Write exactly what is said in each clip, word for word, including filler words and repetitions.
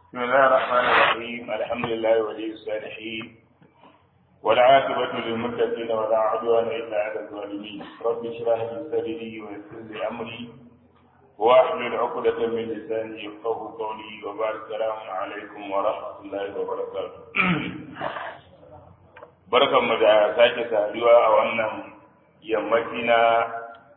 بسم الله الرحمن الرحيم الحمد لله ولي الصالحين والعاقبة للمتقين ولا عدوان إلا على الظالمين رب اشرح لي صدري ويسر لي أمري واحلل عقدة من لساني يفقهوا قولي وبارك السلام عليكم ورحمة الله وبركاته بركة مدى ساكة سادوا أو أن يمتنا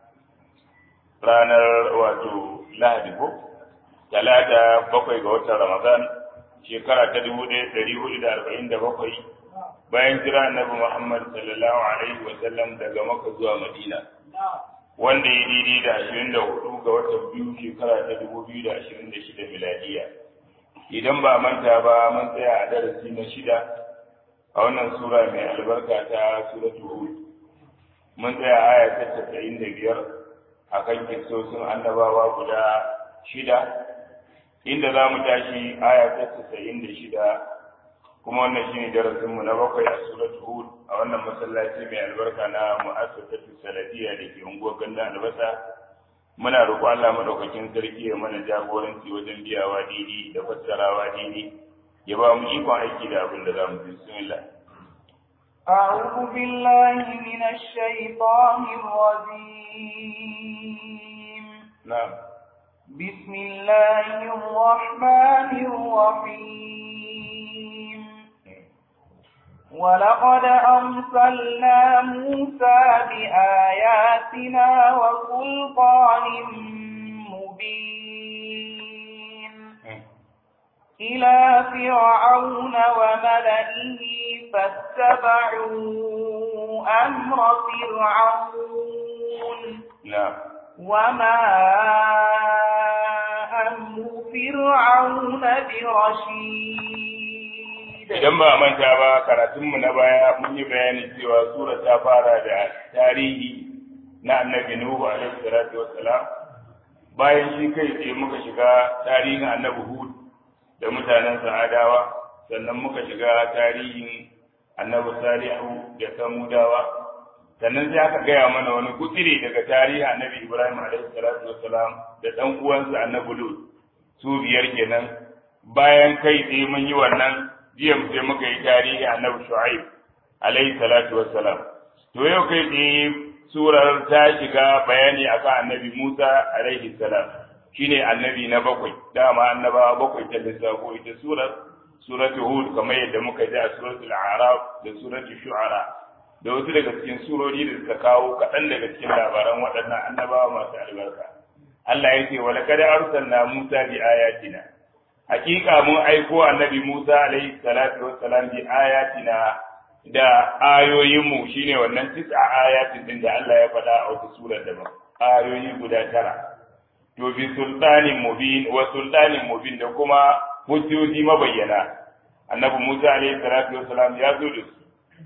ranar wato lahadi ko talata bakwai ga watan ramadan shekara ta dubu ɗaya ɗari hudu da arba'in da bakwai bayan kira annabi muhammad sallallahu alaihi wa sallam daga makka zuwa madina wanda ya daidai da ashirin da hudu ga watan biyu shekara ta dubu biyu da ashirin da shida miladiya idan ba manta ba mun tsaya a darasi na shida a wannan sura mai albarka ta suratul hud mun tsaya aya ta tasa'in da biyar akan kisosin annabawa guda shida inda za mu tashi aya ta tasa'in da shida kuma wannan shine darasin mu na bakwai a suratul hud a wannan masallaci mai albarka na mu'assasatu salafiyya da ke unguwar ganda albasa muna roƙo Allah madaukakin sarki ya mana jagoranci wajen biyawa daidai da fassarawa daidai ya ba mu ikon aiki da abin da za mu ji bismillah أعوذ بالله من الشيطان الرجيم نعم بسم الله الرحمن الرحيم ولقد أرسلنا موسى بآياتنا وسلطان مبين إلى فرعون وملئه فاتبعوا أمر فرعون نعم وما أمر فرعون برشيد. idan ba manta ba karatunmu na baya mun yi bayani cewa sura ta fara da tarihi na annabi Nuhu alaihi salatu wassalam bayan shi kai tsaye muka shiga tarihin annabi Hud da mutanen Sa'adawa sannan muka shiga tarihin annabi Salihu da Samudawa sannan sai aka gaya mana wani gutsire daga tarihin annabi Ibrahim alaihi salatu wassalam da dan uwansa annabi Lut su biyar kenan bayan kai tsaye mun yi wannan jiya sai muka yi tarihi annabi Shu'aib alaihi salatu wassalam to yau kai tsaye surar ta shiga bayani akan annabi Musa alaihi salam shine annabi na bakwai dama annabawa bakwai ta lissafo ita surar suratul hud kamar yadda muka ji a suratul a'raf da suratul shu'ara da wasu daga cikin surori da suka kawo kaɗan daga cikin labaran waɗannan annabawa masu albarka Allah ya ce wa laqad arsalna Musa bi ayatina hakika mun aiko annabi Musa alaihi salatu wassalam bi ayatina da ayoyinmu shine wannan tis'a ayatin din da Allah ya faɗa a wata surar daban ayoyi guda tara to bi sultanin mubin wa sultanin mubin da kuma hujjoji mabayyana annabi Musa alaihi salatu wassalam ya zo da su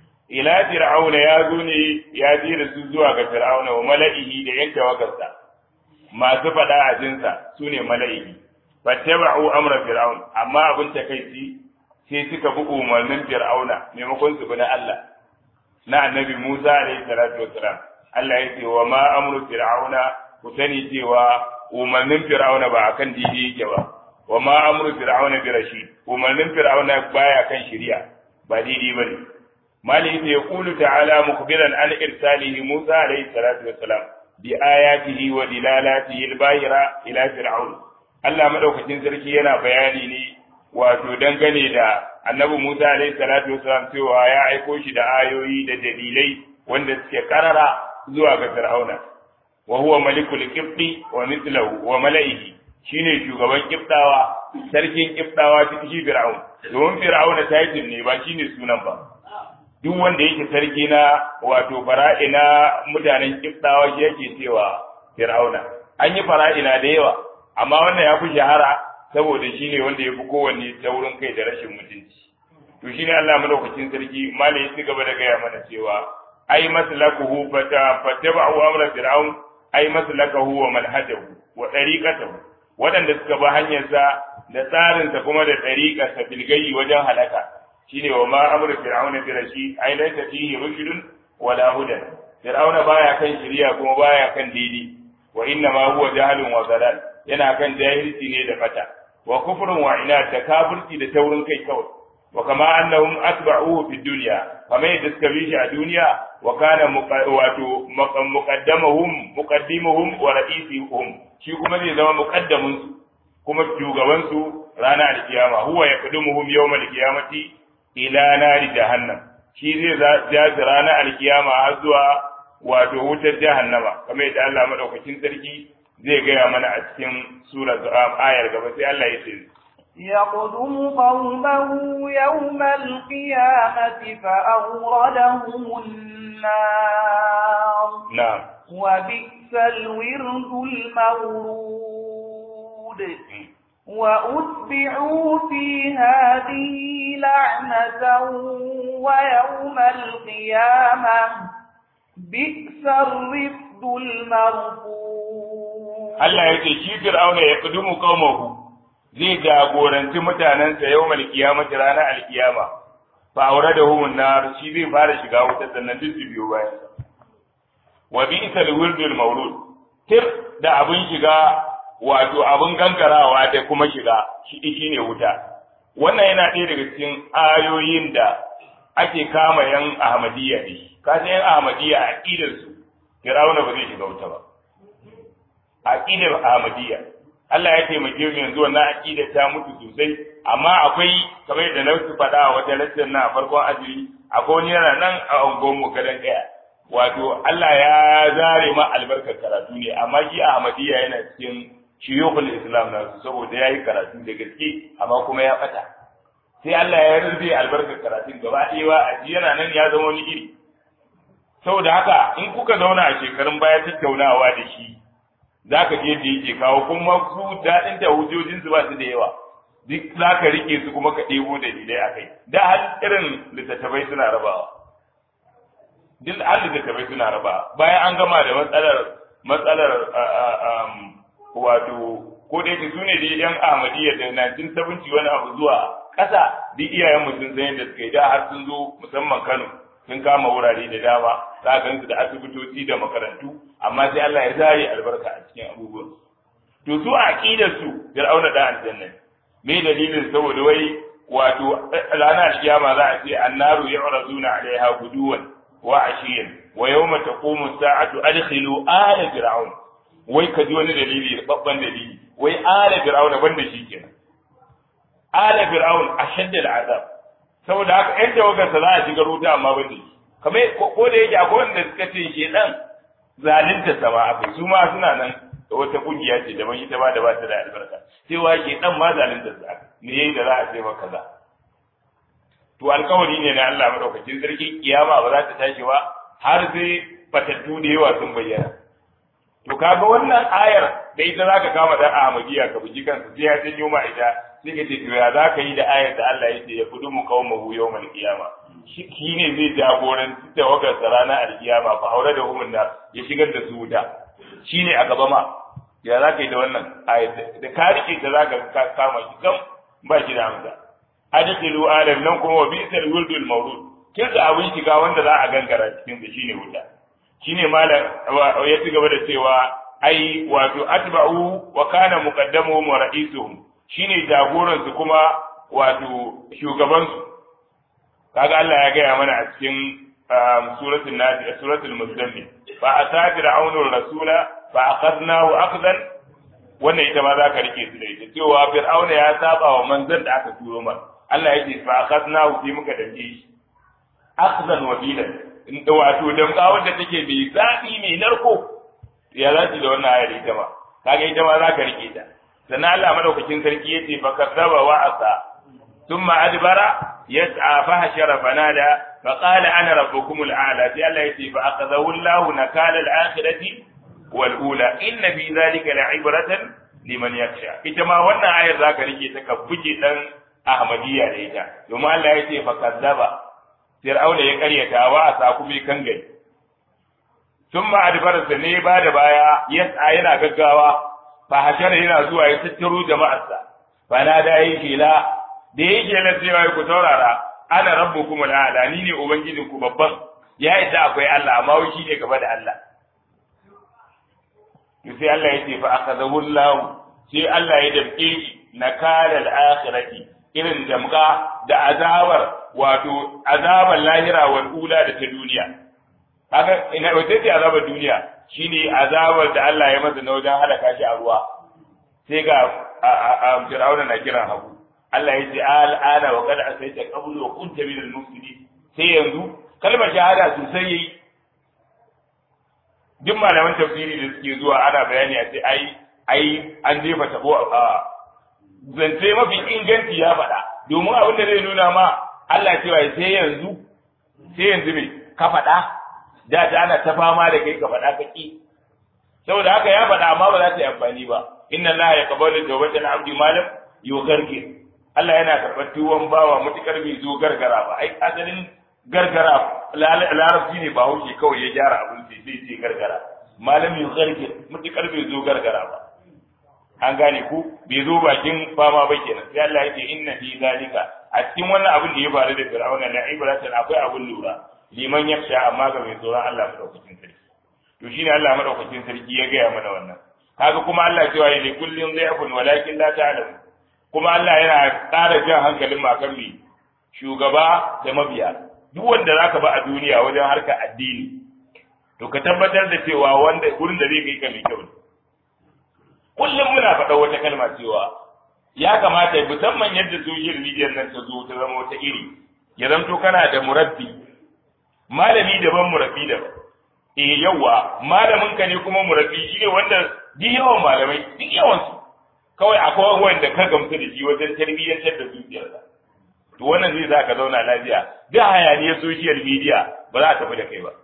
ila fir'auna ya zo ne ya ji da su zuwa ga fir'auna wa mala'ihi da yan tawagarsa masu faɗa a jinsa sune mala'ihi fattaba'u amra fir'aun amma abin takeici sai suka bi umarnin fir'auna maimakon su bi na Allah na annabi Musa alaihi salatu wassalam Allah ya ce wa ma amru fir'auna ku sani cewa umarnin fir'auna ba akan daidai yake ba wa ma amru fir'auna bi rashid umarnin fir'auna baya kan shari'a ba daidai bane mali ya yaqulu ta'ala mukhbiran an irsalihi Musa alayhi salatu wassalam bi ayatihi wa dilalatihi al-bahira ila fir'aun Allah madaukakin sarki yana bayani ne wato dangane da annabi Musa alayhi salatu wassalam cewa ya aiko shi da ayoyi da dalilai wanda suke karara zuwa ga fir'auna wa huwa malikul qibti wa mithluhu wa mala'ihi shine shugaban kibdawa sarkin kibdawa cikin fir'aun domin fir'auna title ne ba shine sunan ba duk wanda yake sarki na wato fara'ina mutanen kibdawa shi yake cewa fir'auna an yi fara'ina da yawa amma wannan ya fi shahara saboda shine wanda ya fi kowanne taurin kai da rashin mutunci to shine Allah madaukakin sarki malai ya gaba da gaya mana cewa ai maslakuhu fata fataba'u amra fir'aun ai maslakahu wa manhajahu wa tariqatahu wadanda suka ba hanyarsa da tsarinsa kuma da tariqarsa bilgayi wajen halaka shine wa ma amru fir'auna bi rashid ai laysa fihi rushdun wala hudan fir'auna baya kan shari'a kuma baya kan daidai wa inna ma huwa jahlun wa dalal yana kan jahilci ne da fata wa kufrun wa inad da kafirci da taurin kai kawai wa kama annahum atba'uhu fi dunya kama yadda suka bi shi a duniya wa kana wato muqaddamuhum muqaddimuhum wa ra'isuhum shi kuma zai zama muqaddamun su kuma shugaban su ranar alkiyama huwa yaqdumuhum yawm alqiyamati ila nari jahannam shi zai jazi ranar alkiyama har zuwa wato wutar jahannama kamar yadda Allah madaukakin sarki zai gaya mana a cikin sura ayar gaba sai Allah ya ce يقدم قومه يوم القيامة فأوردهم النار نعم وبئس الورد المورود وأتبعوا في هذه لعنة ويوم القيامة بئس الرفد المرفود الله يتي فرعون يقدم قومه zai jagoranci mutanensa yau mal kiyamati ranar alkiyama fa aure da humun nar shi zai fara shiga wutar sannan duk su biyo bayan wa bi'sal wirdul mawlud tir da abin shiga wato abin gangarawa da kuma shiga shi shine wuta wannan yana ɗaya daga cikin ayoyin da ake kama yan ahmadiyya ne ka san yan ahmadiyya a aqidar su Fir'auna ba zai shiga wuta ba aqidar ahmadiyya Allah ya taimake mu yanzu wannan aqida ta mutu sosai amma akwai kamar da na su faɗa a wata lecture na farkon azumi akwai wani yana nan a ungon mu gadan daya wato Allah ya zare ma albarkar karatu ne amma shi Ahmadiyya yana cikin shuyukhul Islam na saboda yayi karatu da gaske amma kuma ya fata sai Allah ya rubuce albarkar karatun gaba ɗaya a ji yana nan ya zama wani iri saboda haka in kuka zauna a shekarun baya tattaunawa da shi za ka je da yake kawo kuma su daɗin da hujjojinsu ba su da yawa duk za ka rike su kuma ka ɗebo dalilai a kai da har irin littattafai suna rabawa duk har littattafai suna rabawa bayan an gama da matsalar matsalar wato ko da yake su ne da yan ahmadiyya da nineteen seventy wani abu zuwa ƙasa duk iyayen mutum san yadda suka yi da har sun zo musamman Kano sun kama wurare da dama za a gansu da asibitoci da makarantu amma sai Allah ya zare albarka a cikin abubuwan to su a aqidar su Fir'auna da aljanna me dalilin saboda wai wato ranar kiyama za a ce annaru yu'raduna 'alayha guduwan wa ashiyan wa yawma taqumu as-sa'atu adkhilu ala fir'aun wai ka ji wani dalili babban dalili wai ala fir'auna banda shi kenan ala fir'aun ashadda al'azab saboda haka ɗan tawagarsa za a shiga ruta amma ban da shi kamar ko da yake akwai wanda suka ce shedan zalunta sama akwai su ma suna nan da wata kungiya ce daban ita ba da ba ta da albarka cewa shedan ma zalunta sa ne yayi da za a ce maka za to alkawari ne na Allah madaukakin sarki kiyama ba za ta tashi ba har sai fatattu da yawa sun bayyana to kaga wannan ayar da ita zaka kama dan Ahmadiyya ka buji kansa sai ya janyo ma ita sai ka ce to ya zaka yi da ayar da Allah yake ya kudumu qaumahu yawmal qiyama shi ne zai jagoranci tawagar sa ranar alkiyama fa haure da humun da ya shigar da su wuta shine a gaba ma ya zaka yi da wannan ayar da ka rike ta zaka kama shi kam ba shi da amsa adkhilu alam nan kuma wa bi'sal wuldul mawlud kirda abin shiga wanda za a gangara cikin da shine wuta shine malam ya ci gaba da cewa ai wato atba'u wa kana muqaddamuhum wa ra'isuhum shine jagoran su kuma wato shugaban su kaga Allah ya gaya mana a cikin suratul nazi suratul muzammil fa asafir aunu rasula fa akhadnahu akhdan wannan ita ma za ka rike su da ita cewa fir'auna ya saba wa manzon da aka turo masa Allah ya ce fa akhadnahu fi muka dange shi akhdan wa bilan wato damka wanda take mai zafi mai narko ya za da wannan ayar ita ma kaga ita ma za ka rike ta sannan Allah madaukakin sarki yace fa kazzaba wa asa thumma adbara yas'a fa hashara fanada fa qala ana rabbukumul a'la sai Allah yace fa akhadhahu Allahu nakala al-akhirati wal ula inna fi dhalika la'ibratan liman yakhsha ita ma wannan ayar za ka rike ta ka buge dan Ahmadiyya da ita domin Allah yace fa kazzaba Fir'auna ya karyata wa a saku mai kan gari. Sun ma adbararsa ne ba da baya yasa yana gaggawa, fa hashara yana zuwa ya tattaro jama'arsa. Fa na da yi kela, da yi kela cewa ku taurara, ana rabbukum al'ala, ni ne ubangijin ku babban. Ya isa akwai Allah, amma wai shi ne gaba da Allah. To sai Allah ya ce fa akhadahu Allah, sai Allah ya damke shi nakala al-akhirati irin damka da azabar wato azabar lahira wal ula da ta duniya. Haka ina wata ce azabar duniya shine azabar da Allah ya masa na wajen halaka shi a ruwa. Sai ga a Fir'auna na kiran hagu. Allah ya ce al'ana wa qad asayta qablu wa kunta minal mufsidin. Sai yanzu kalmar shahada sosai yayi. Duk malaman tafsiri da suke zuwa ana bayani a ce ai ai an jefa tabo a zance mafi inganci ya faɗa domin abin da zai nuna ma Allah cewa sai yanzu sai yanzu me ka faɗa da ta ana ta fama da kai ka faɗa ka ki saboda haka ya faɗa amma ba za ta yi amfani ba inna Allah ya qabalu tawbatal abdi malam yugargir Allah yana karɓar tuwon bawa mutukar bai zo gargara ba ai asalin gargara larabci ne ba hauke kawai ya gyara abin sai sai ce gargara malam yugargir mutukar bai zo gargara ba an gane ku bai zo bakin fama ba kenan sai Allah yake inna fi zalika a cikin wannan abin da ya faru da Fir'auna na ibratan akwai abin lura liman yaksha amma ga mai tsoron Allah madaukakin sarki to shine Allah madaukakin sarki ya gaya mana wannan kaga kuma Allah cewa ya kullin dha'fun walakin la ta'lam kuma Allah yana ƙara jan hankalin makan mi shugaba da mabiya duk wanda zaka ba a duniya wajen harkar addini to ka tabbatar da cewa wanda gurin da zai kai ka mai kyau ne kullum muna faɗa wata kalma cewa ya kamata musamman yadda social media nan ta zo ta zama wata iri ya zanto kana da murabbi malami daban murabbi daban eh yawa malamin ka ne kuma murabbi shi ne wanda duk yawan malamai duk yawan su kawai akwai wanda ka gamsu da shi wajen tarbiyyantar da zuciyarsa to wannan zai sa ka zauna lafiya duk hayaniyar social media ba za ta tafi da kai ba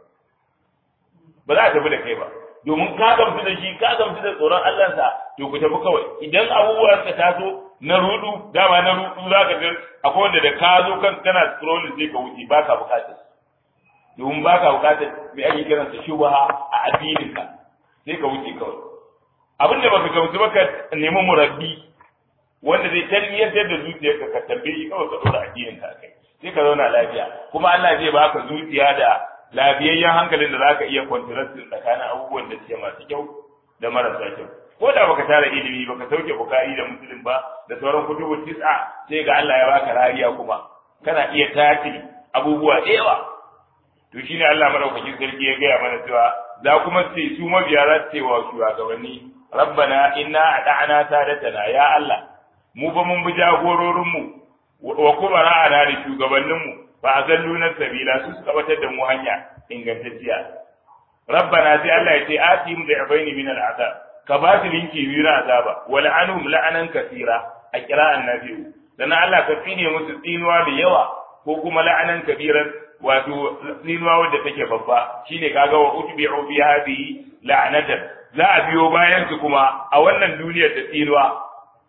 ba za ta tafi da kai ba domin ka gamsu da shi ka gamsu da tsoron Allahnsa to ku tafi kawai idan abubuwa suka taso na rudu dama na rudu za ka ga akwai wanda da ka zo kan kana scrolling sai ka wuce ba ka bukatar domin ba ka bukatar mai ake kiransa shubha a addininka sai ka wuce kawai abin da baka gamsu ba ka nemi murabbi wanda zai tarbiyyantar da zuciyarka ka tambaye shi kawai ka dora addininka kai sai ka zauna lafiya kuma Allah zai baka zuciya da lafiyayyen hankalin da za ka iya kwantarastin tsakanin abubuwan da suke masu kyau da marasa kyau ko da baka tara ilimi baka sauke bukari da musulun ba da sauran kutubu tis'a sai ga Allah ya baka rariya kuma kana iya tace abubuwa da yawa to shine Allah madaukakin sarki ya gaya mana cewa za kuma ce su mabiya za su ce wa shugabanni rabbana inna ata'ana sadatana ya Allah mu ba mun bi jagororinmu wa kubara ana da shugabanninmu ba a zallu na sabila su suka batar da mu hanya ingantacciya rabbana sai Allah ya ce atihim bi'abaini min al'azab ka ba su linki biyu na azaba wa la'anhum la'anan kaseera a qira'an nabiyu dan Allah ka tsine musu tsinuwa da yawa ko kuma la'anan kabiran wato tsinuwa wadda take babba shine kaga wa utbi'u bi hadhihi la'natan za a biyo bayan su kuma a wannan duniyar da tsinuwa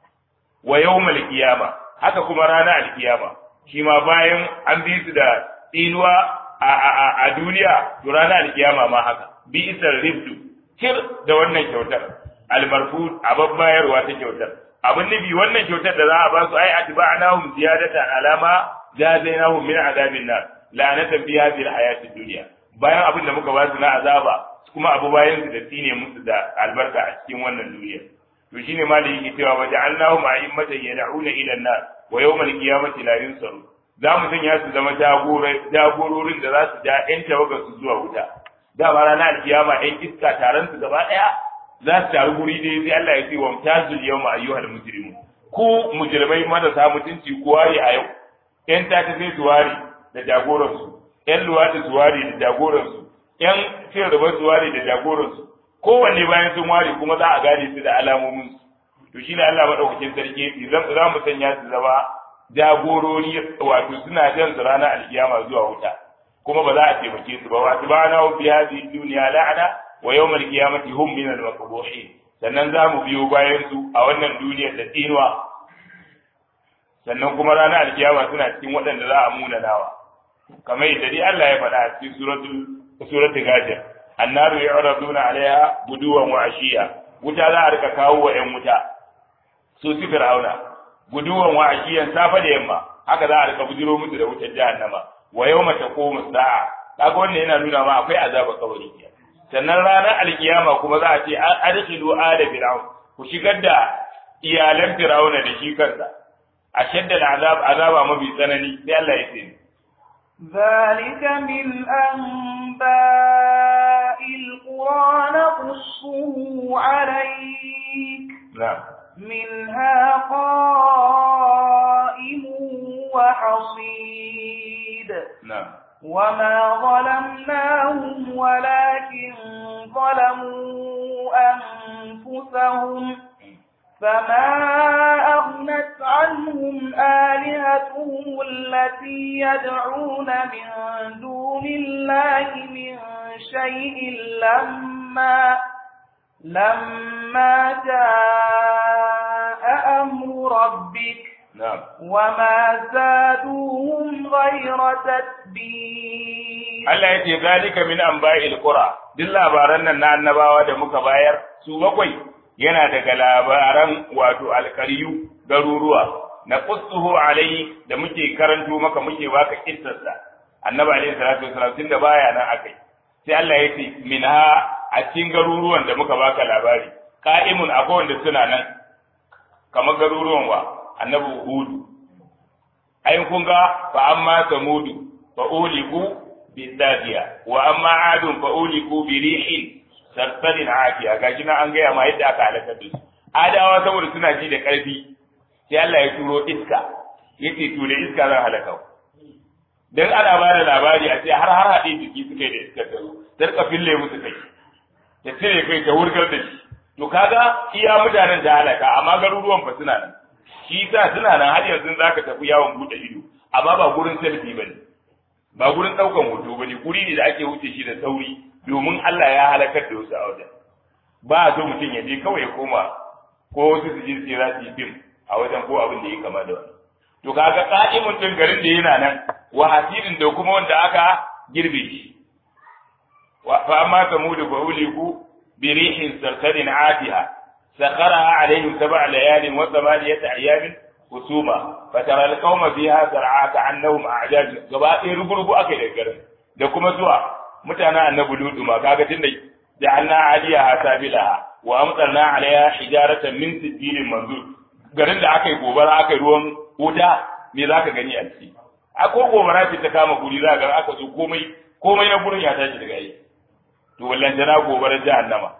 wa yawmal qiyama haka kuma ranar alkiyama shi ma bayan an bi su da tsinuwa a duniya to ranar alkiyama ma haka bi isar rifdu kir da wannan kyautar almarfud abin bayarwa ta kyautar abin nufi wannan kyautar da za a ba su ai atba'nahum ziyadatan alama jazainahum min azabin nar la'anatan fi hadhihi alhayati dunya bayan abin da muka ba su na azaba kuma abu bayan su da tsine musu da albarka a cikin wannan duniya to shine malai yake cewa waja'alnahum a'immatan yad'una ila an-nar wa yawmal qiyamati la yunsaru za mu sanya su zama jagororin da za su ja ƴan tawagar su zuwa wuta dama ranar alkiyama ƴan iska taron su gaba ɗaya za su taru guri ɗaya sai Allah ya ce wa mutazil yawma ayyuhal mujrimun ku mujrimai marasa mutunci ku ware a yau ƴan tata sai su ware da jagoran su ƴan luwadi su ware da jagoran su ƴan cin riba su ware da jagoran su kowanne bayan sun ware kuma za a gane su da alamomin su to shine Allah madaukakin sarki yace za mu sanya su zama jagorori wato suna jan su ranar alkiyama zuwa wuta kuma ba za a taimake su ba wato ba na fi hadhihi dunya la'ana wa yawm alqiyamati hum min al-maqbuhin sannan za mu biyo bayan su a wannan duniyar da tsinuwa sannan kuma ranar alkiyama suna cikin waɗanda za a munanawa kamar yadda dai Allah ya faɗa a cikin suratul suratul ghafir annaru yu'raduna 'alayha guduwan wa ashiya wuta za a rika kawo wa 'yan wuta su su fir'auna guduwan wa ashiyan safa da yamma haka za a rika bujiro musu da wutar jahannama wa yawma taqumu sa'a kaga wannan yana nuna ma akwai azaba kabari sannan ranar alkiyama kuma za a ce adkhilu ala fir'aun ku shigar da iyalan Fir'auna da shi kansa ashadda al'azab azaba mabi tsanani sai Allah ya ce ذلك من أنباء القرى نقصه عليك نعم منها قائم وحصيد نعم وما ظلمناهم ولكن ظلموا أنفسهم فما أغنت عنهم آلهتهم التي يدعون من دون الله من شيء لما لما جاء أمر ربك نعم وما زادوهم غير تتبير. Allah ya ce zalika min anba'il qura duk labaran nan na annabawa da muka bayar su bakwai yana daga labaran wato alkariyu garuruwa na qussuhu alai da muke karanto maka muke baka kissarsa annabi alaihi salatu wasallam tunda baya nan akai sai Allah ya ce minha a cikin garuruwan da muka baka labari qa'imun akwai wanda suna nan kamar garuruwan wa annabi hudu ayin kun ga fa amma samudu fa uliku bisadiya wa amma adun fa uliku bi rihin sarsarin afiya gashi nan an gaya ma yadda aka halaka da su adawa saboda suna ji da karfi sai Allah ya turo iska yace to da iska zan halaka dan ana ba da labari a ce har har hade jiki suka yi da iskar da su tarka fille musu kai ta cire kai ta wurgar da shi to kaga iya mutanen da halaka amma garuruwan fa suna nan shi sa suna nan har yanzu zaka tafi yawon bude ido amma ba gurin selfie bane ba gurin daukan hoto bane guri ne da ake wuce shi da sauri domin Allah ya halakar da wasu a wajen ba so mutum ya je kawai ya koma ko wasu su je su za su yi fim a wajen ko abin da ya kama da wani to kaga qa'imun din garin da yana nan wa hasirin da kuma wanda aka girbe shi wa fa amma samudu fa uliku bi rihin sarsarin atiha سخرها عليهم سبع ليال وثمانية أيام حسوما فترى القوم فيها سرعى كأنهم أعجاز gaba ɗaya rugurugu aka yi da garin da kuma zuwa mutanen annabi lutu ma kaga tunda ja'alna aliyaha sabilaha wa amtarna alaiha hijaratan min sijilin manzur garin da aka yi gobara aka yi ruwan wuta me zaka gani a ciki akwai gobara ce ta kama guri za ga aka zo komai komai na gurin ya tashi daga yi to wallan jana gobarar jahannama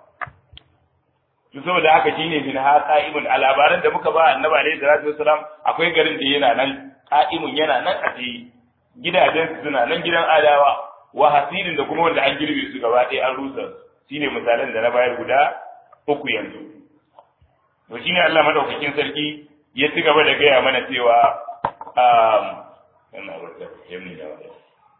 to saboda haka shine min ha qa'imun a labaran da muka ba annabi alaihi salatu wasalam akwai garin da yana nan qa'imun yana nan a tsaye gidajen su suna nan gidan adawa wa hasirin da kuma wanda an girbe su gaba ɗaya an rusa shine misalan da na bayar guda uku yanzu to shine Allah madaukakin sarki ya ci gaba da gaya mana cewa um ina barka yamin da wani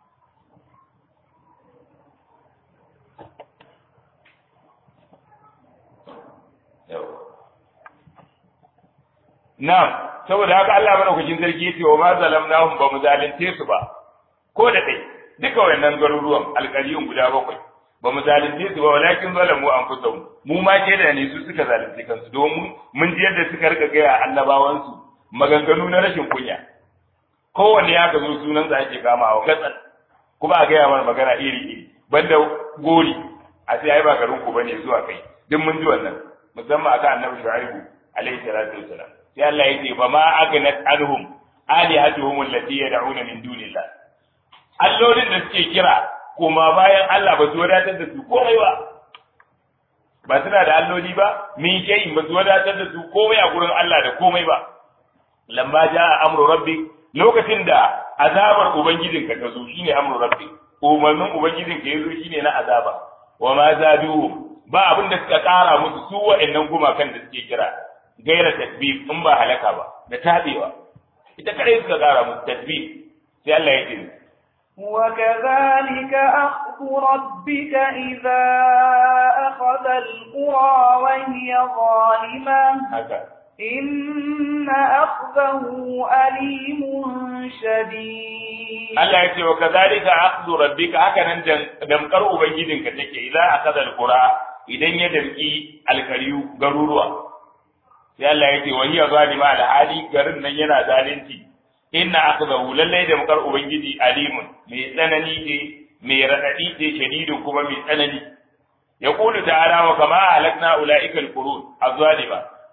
Na'am, saboda haka Allah madaukakin sarki yace wa ma zalamnahum ba mu zalunce su ba. Ko da dai duka wayannan garuruwan alƙaliyun guda bakwai ba mu zalunce su ba walakin zalamu anfusahum. Mu ma ke da ne su suka zalunce kansu domin mun ji yadda suka rika gaya annabawan su maganganu na rashin kunya. Kowanne ya gazo sunan sa ake kamawa gatsan kuma a gaya mana magana iri iri banda gori a sai ai ba garin ku bane zuwa kai. Duk mun ji wannan musamman aka annabi Shu'aibu alaihi salatu wassalam. sai Allah ya ce ba ma agnat anhum alihatuhum allati yad'una min dunillah allolin da suke kira kuma bayan Allah ba su wadatar da su komai ba ba suna da alloli ba min shay'in ba su wadatar da su komai a gurin Allah da komai ba lamma jaa amru rabbi lokacin da azabar ubangijinka ta zo shine amru rabbi umarnin ubangijinka ya zo shine na azaba wa ma zaduhum ba abin da suka kara musu su wa'annan gumakan da suke kira gaira tasbih in ba halaka ba da tabewa ita kare suka kara musu tasbih sai Allah ya ce وكذلك أخذ ربك إذا أخذ القرى وهي ظالمة إن أخذه أليم شديد الله يقول وكذلك أخذ ربك هكذا دمكر أبنجدك تك إذا أخذ القرى إذن يدركي الكريو غروروا sai Allah ya ce wa hiya zalima al hali garin nan yana zalunci inna akhdahu lallai da mukar ubangiji alimun mai tsanani ce mai radadi ce shadidun kuma mai tsanani yaqulu ta'ala wa kama halakna ulaika al qurun azalima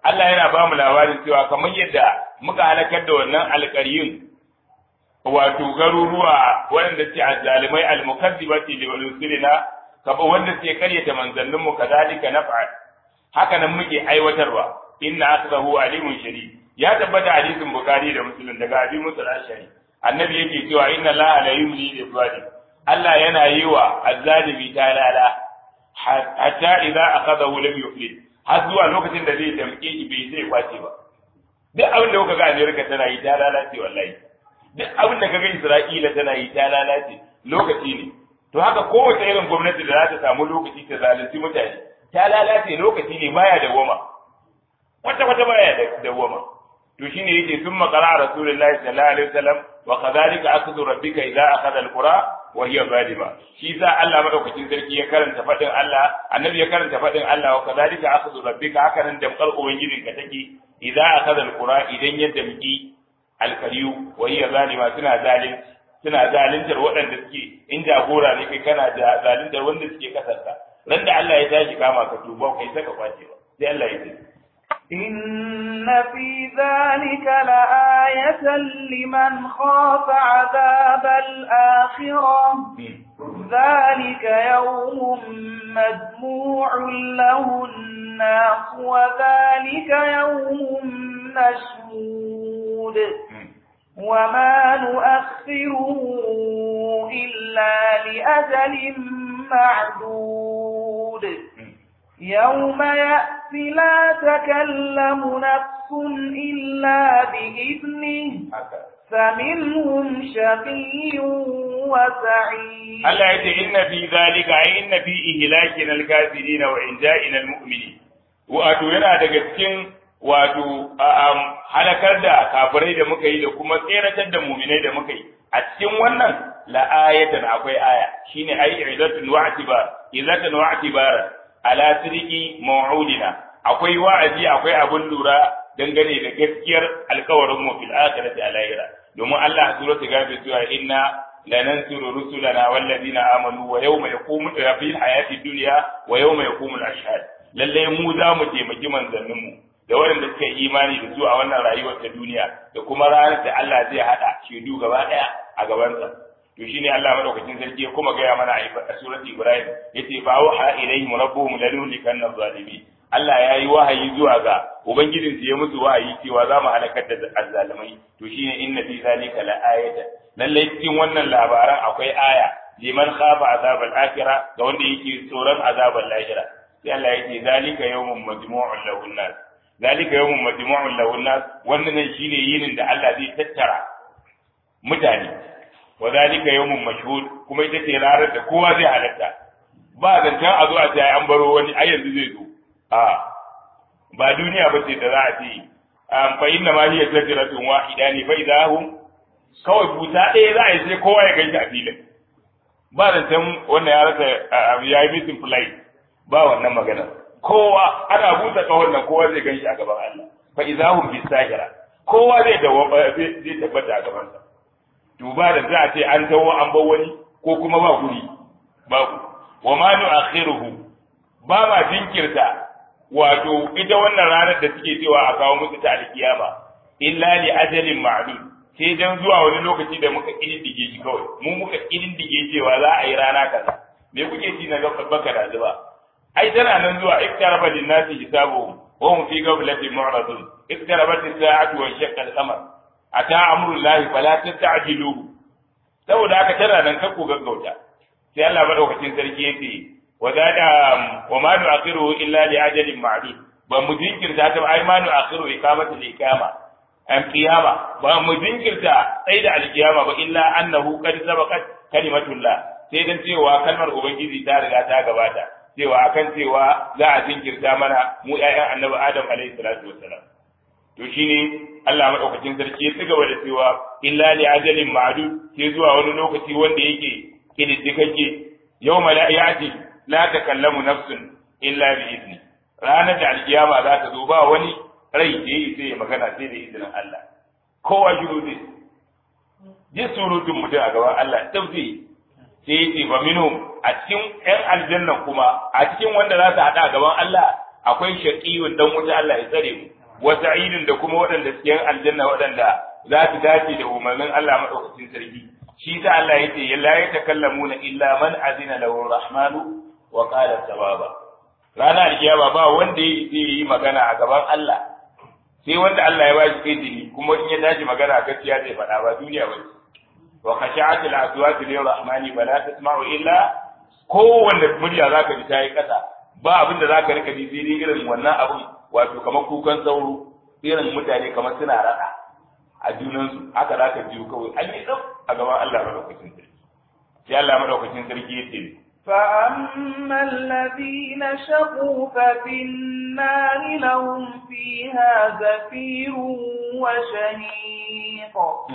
Allah yana ba mu labarin cewa kamar yadda muka halakar da wannan alƙaryun wato garuruwa wanda suke azzalimai almukazzibati li rusulina kaba wanda suke karyata manzannin mu kadalika naf'al haka nan muke aiwatarwa inna akhdahu alimun shadid ya tabbata hadisin bukhari da muslim daga abi musa al-ashari annabi yake cewa inna allaha la yumli lil zalim Allah yana yi wa azzalimi talala hatta idza akhadahu lam yuflid har zuwa lokacin da zai damke shi bai sai kwace ba duk abin da kuka ga America tana yi ta lalace wallahi duk abin da kaga Isra'ila tana yi ta lalace lokaci ne to haka kowace irin gwamnati da za ta samu lokaci ta zalunci mutane ta lalace lokaci ne baya da goma wata wata baya da goma to shine yake summa qara rasulullahi sallallahu alaihi wasallam wa kadhalika akhdhu rabbika idza akhadha alqura wa hiya zalima shi sa Allah madaukakin sarki ya karanta fadin Allah annabi ya karanta fadin Allah wa kadhalika akhdhu rabbika haka nan damkar ubangijinka take idza akhadha alqura idan ya damki alkariyu wa hiya zalima suna zalunci suna zaluntar waɗanda suke in jagora ne kai kana da zaluntar wanda suke kasarka ran da Allah ya tashi kama ka tuba kai saka kwace ba sai Allah ya ce inna fi dhalika la'ayatan liman khafa 'adhabal akhirah dhalika yawmun majmu'un lahu an-nas wa dhalika yawmun mashhud وما نؤخره إلا لأجل معدود يوم يأتي لا تكلم نفس إلا بإذنه فمنهم شقي وسعيد الله يقول إن في ذلك أي إن في إهلاكنا الكافرين وإنجائنا المؤمنين وأتونا دقتين wato halakar da kafirai da muka yi da kuma tseratar da muminai da muka yi a cikin wannan la'ayatan akwai aya shine ai idatun wa'tibar idatun wa'tibar ala sirqi maw'udina akwai wa'azi akwai abun lura dangane da gaskiyar alkawarin mu fil akhirati alayra domin Allah a suratul ghafir cewa inna lanansuru rusulana wallazina amanu wa yawma yaqumu fil hayati dunya wa yawma yaqumul ashhad lalle mu za mu taimaki manzannin mu da waɗanda suka yi imani da su a wannan rayuwar ta duniya da kuma ranar da Allah zai haɗa shaidu gaba ɗaya a gabansa to shine Allah madaukakin sarki ya kuma gaya mana a surati Ibrahim yace fa waha ilayhim rabbuhum lanuhlikan zalimi Allah ya yi wahayi zuwa ga ubangijin su ya musu wahayi cewa za mu halakar da azzalimai to shine inna fi zalika la ayata lalle cikin wannan labaran akwai aya liman khafa azabal akhirah ga wanda yake tsoron azabal lahira sai Allah yake zalika yawmun majmu'un lahun nas zalika yawmun majmu'un lahun nas wannan ne shine yinin da Allah zai tattara mutane wa zalika yawmun mashhud kuma ita ce ranar da kowa zai halatta ba zancen a zo a ce an baro wani ai yanzu zai zo a ba duniya ba ce da za a ce fa inna ma hiya zajratun wahida ne fa idahum kawai buta ɗaya za a yi sai kowa ya ganshi a filin ba zancen wannan ya rasa ya yi missing flight ba wannan magana kowa ana buta kawai nan kowa zai ganshi a gaban Allah fa idahum bisahira kowa zai dawo zai tabbata a gaban sa duba da za a ce an tawo an bar wani ko kuma ba guri babu wa ma nu'akhiruhu ba ma jinkirta wato ita wannan ranar da suke cewa a kawo musu ta alkiyama illa li ajalin ma'lum sai dan zuwa wani lokaci da muka kididdige shi kawai mu muka kididdige cewa za a yi rana kaza me kuke ji na ga baka da zuba ai tana nan zuwa iktaraba lin-nasi hisabuhum wa hum fi ghaflatin mu'radun iktarabat as-sa'atu wa shaqqa al-qamar ata amrullahi fala tasta'jiluhu saboda haka tana nan kakku gaggauta sai Allah madaukakin sarki yake wa zada wa ma nu'akhiruhu illa li ajalin ma'dud ba mu jinkirta ta ai ma nu'akhiru iqamati al-iqama am qiyama ba mu jinkirta sai da al-qiyama ba illa annahu qad sabaqat kalimatullah sai dan cewa kalmar ubangiji ta riga ta gabata cewa akan cewa za a jinkirta mana mu ƴaƴan annabi Adam alaihi salatu wassalam to shine Allah madaukakin sarki ya cigaba da cewa illa li ajalin ma'dud sai zuwa wani lokaci wanda yake kididdigagge yawma la ya'ti la takallamu nafsun illa bi izni ranar da alkiyama za ta zo ba wani rai da yi sai magana sai da izinin Allah kowa shiru ne ji surutun mutum a gaban Allah tafsi sai yace fa minhum a cikin ƴan aljanna kuma a cikin wanda za su hada a gaban Allah akwai shaqiyun dan wuta Allah ya tsare mu wa sa'idun da kuma waɗanda suke yin aljanna waɗanda za su dace da umarnin Allah madaukakin sarki shi ta Allah yace la yatakallamuna illa man azina lahu rahmanu wa qala sawaba ranar alkiyama ba wanda zai yi magana a gaban Allah sai wanda Allah ya ba shi izini kuma in ya tashi magana gaskiya zai faɗa ba duniya ba wa khashi'atil aswatu lirrahmani fala tasma'u illa kowanne murya zaka ji tayi kasa ba abin da zaka rika ji sai irin wannan abun wato kamar kukan sauro irin mutane kamar suna rada a junansu haka zaka ji kawai an yi tsaf a gaban Allah madaukakin sarki sai Allah madaukakin sarki yace فأما الذين شقوا ففي النار لهم فيها زفير وشهيق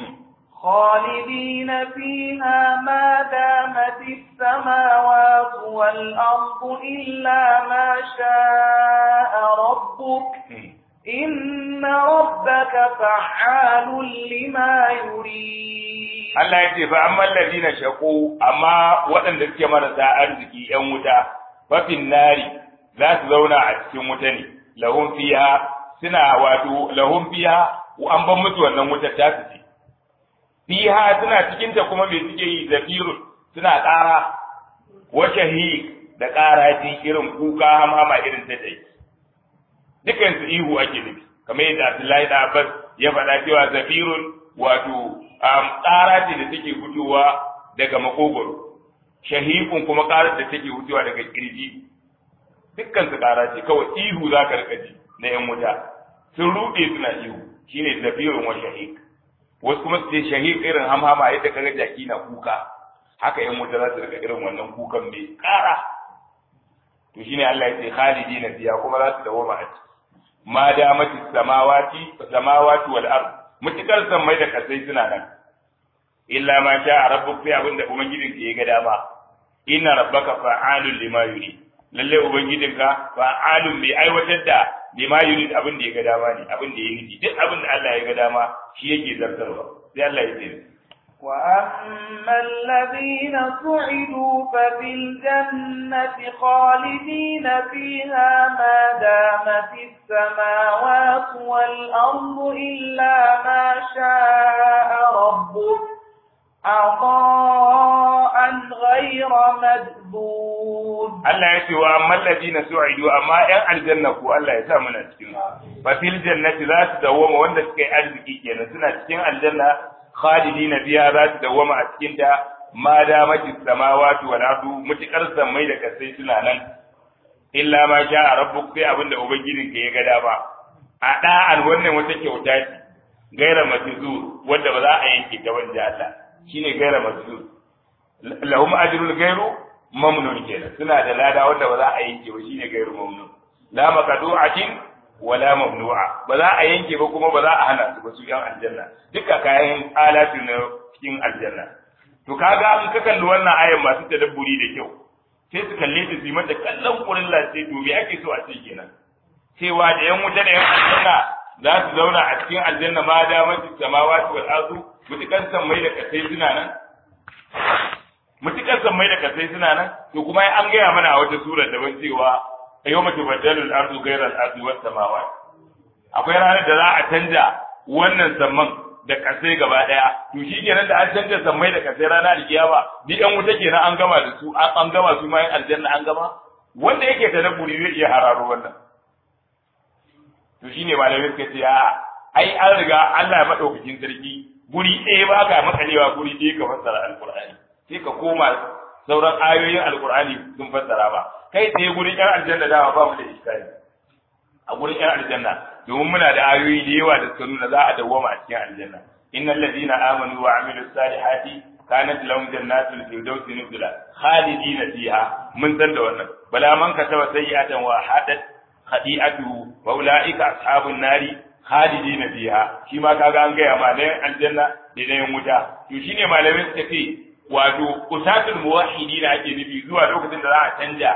خالدين فيها ما دامت السماوات والأرض إلا ما شاء ربك إن ربك فعال لما يريد Allah ya ce fa amma alladhina shaqu amma waɗanda suke marasa arziki ƴan wuta fa fin nari za su zauna a cikin wuta ne lahum fiha suna wato lahum fiha an ban musu wannan wutar ta su ce fiha suna cikin ta kuma me suke yi zafirun suna ƙara wa shahiq da ƙara ji irin kuka hamama irin ta dai dukan su ihu ake nufi kamar yadda Abdullahi da Abbas ya faɗa cewa zafirun wato ƙara ce da take fitowa daga makogoro shahikun kuma ƙarar da take fitowa daga kirji dukkan su ƙara ce kawai ihu za ka rika ji na yan wuta sun ruɗe suna ihu shine zafirun wa shahik wasu kuma su ce shahik irin hamhama yadda kaga jaki na kuka haka yan wuta za su rika irin wannan kukan mai ƙara to shine Allah ya ce khalidina fiha kuma za su dawo ma a ciki ma damati samawati samawati wal ard mutakar sammai da kasai suna nan illa ma sha rabbuk fi abinda ubangijin ka ya ga dama inna rabbaka fa'alun lima yuri lalle ubangijin ka fa'alun bi aiwatar da lima yuri abin da ya ga dama ne abin da ya nufi duk abin da Allah ya ga dama shi yake zartarwa sai Allah ya ce وأما الذين سعدوا ففي الجنة خالدين فيها ما دامت السماوات والأرض إلا ما شاء ربك عطاء غير مجذوذ. الله يقول وأما الذين سعدوا أما أهل الجنة الله يسامنا تكين ففي الجنة ذات دوما وندس كي أرزقي كينا سنة تكين الجنة khalidina biya za su dawwama a cikin ta ma da mati samawati wal ardu mutakar sammai da kasai suna nan illa ma sha rabbuk sai abinda ubangijin ka ya ga dama a da'an wannan wata kyauta ce gaira majzur wanda ba za a yanke ta wanda Allah shine gaira majzur lahum ajrul gairu mamnun kenan suna da lada wanda ba za a yanke ba shine gairu mamnun la maqdu'atin wala mamnu'a ba za a yanke ba kuma ba za a hana su ba su yan aljanna duka kayan alatu na cikin aljanna to kaga an ka kalli wannan ayan masu tadabburi da kyau sai su kalle ta su yi mata kallon kurin lafiya to me ake so a ce kenan cewa da yan wuta da yan aljanna za su zauna a cikin aljanna ma da mace samawati wal ardu mutukan sammai da kasai suna nan mutukan sammai da kasai suna nan to kuma an gaya mana a wata sura daban cewa yawma tubaddalu al-ardu ghayra al-ardi was samawati akwai ranar da za a canja wannan samman da kasai gaba daya to shi kenan da an canja sammai da kasai rana da kiyama duk ɗan wuta kenan an gama da su an gama su ma yin aljanna an gama wanda yake tadabburi zai iya hararo wannan to shine malamai suka ce a ai an riga Allah ya madaukakin sarki guri ɗaya ba ka makalewa guri ɗaya ka fassara alqur'ani sai ka koma sauran ayoyin alqur'ani sun fassara ba kai tsaye gurin ƴan aljanna dama ba mu da iskari a gurin ƴan aljanna domin muna da ayoyi da yawa da suka nuna za a dawwama a cikin aljanna innal ladina amanu wa amilus salihati kanat lahum jannatul firdausi nuzula khalidina fiha mun san da wannan bala man kasaba sayyi'atan wa hadat khadi'atu wa ulaika ashabun nari khalidina fiha shi ma kaga an gaya ma ne aljanna da ne wuta to shine malamin suka ce wato usatul muwahhidina ake nufi zuwa lokacin da za a canja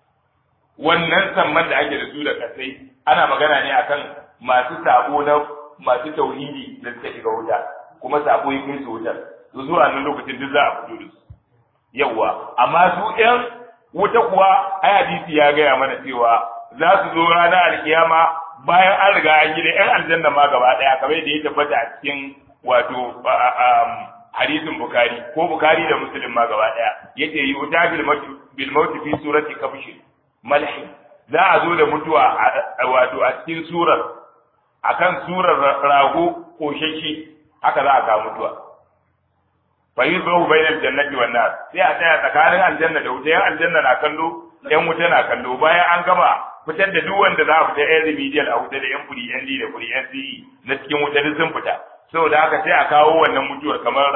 wannan samman da ake da su da kasai ana magana ne akan masu sabo na masu tauhidi da suka shiga wuta kuma sabo yi kai su wutar to zuwa nan lokacin duk za a fito da su yawa amma su ɗan wuta kuwa ai hadisi ya gaya mana cewa za su zo ranar alkiyama bayan an riga an gida yan aljanna ma gaba daya kamar da ya tabbata a cikin wato hadisin Bukhari ko Bukhari da Muslim ma gaba daya yace yuta bil maut bil maut fi surati kabsh malhi za a zo da mutuwa wato a cikin surar akan surar rago koshashe haka za a ga mutuwa fa yuzahu bainal jannati wan nar sai a tsaya tsakanin aljanna da wuta yan aljanna na kallo yan wuta na kallo bayan an gama fitar da duk wanda za a fita yan remedial a wuta da yan kuri yan D da kuri yan C E na cikin wuta duk sun fita saboda haka sai a kawo wannan mutuwar kamar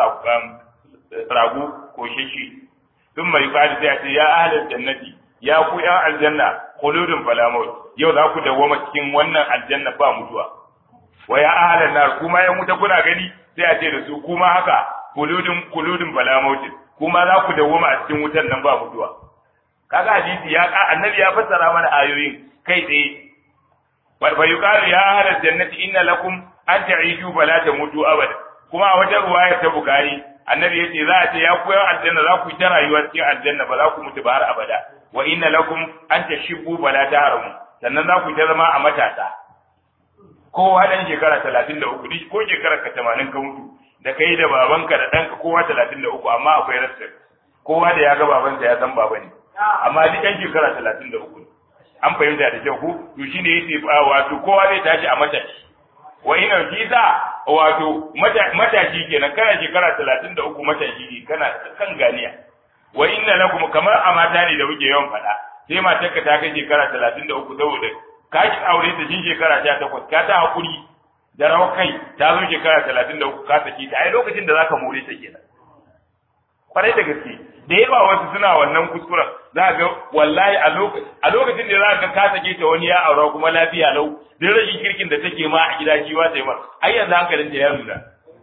rago ko shishi sun mai fadi sai a ce ya ahlal jannati ya ku yan aljanna khuludun fala maut yau za ku dawwama cikin wannan aljanna ba mutuwa wa ya ahlan nar kuma yan wuta kuna gani sai a ce da su kuma haka khuludun khuludun fala maut kuma za ku dawwama a cikin wutan nan ba mutuwa kaga hadisi ya annabi ya fassara mana ayoyin kai tsaye fa yuqalu ya ahlal jannati inna lakum an ta'ishu fala tamutu abada kuma a wajen ruwaya ta Bukhari annabi yace za a ce ya koyar aljanna za ku yi ta rayuwa cikin aljanna ba za ku mutu ba har abada wa inna lakum an tashibbu fala tahramu sannan za ku yi ta zama a matasa kowa dan shekara talatin da uku ko shekara ka tamanin ka mutu da kai da babanka da danka kowa talatin da uku amma akwai rassa kowa da ya ga babansa ya san baba ne amma duk ɗan shekara talatin da uku an fahimta da kyau ko to shine yace wato kowa zai tashi a matashi wa ina kisa wato matashi kenan kana shekara talatin da uku matashi ne kana kan ganiya wa inna lakum kamar a mata ne da muke yawan faɗa sai matarka ta kai shekara talatin da uku saboda ka ki aure ta jin shekara sha takwas ka ta hakuri da rawar kai ta zo shekara talatin da uku ka sake ta ai lokacin da zaka more ta kenan kwarai da gaske da yawa wasu suna wannan kuskuren za ga wallahi a lokacin da za ka ka sake ta wani ya aura kuma lafiya lau duk rashin kirkin da take ma a gida shi ba ta yi mar ai yanzu hankalin ta ya nuna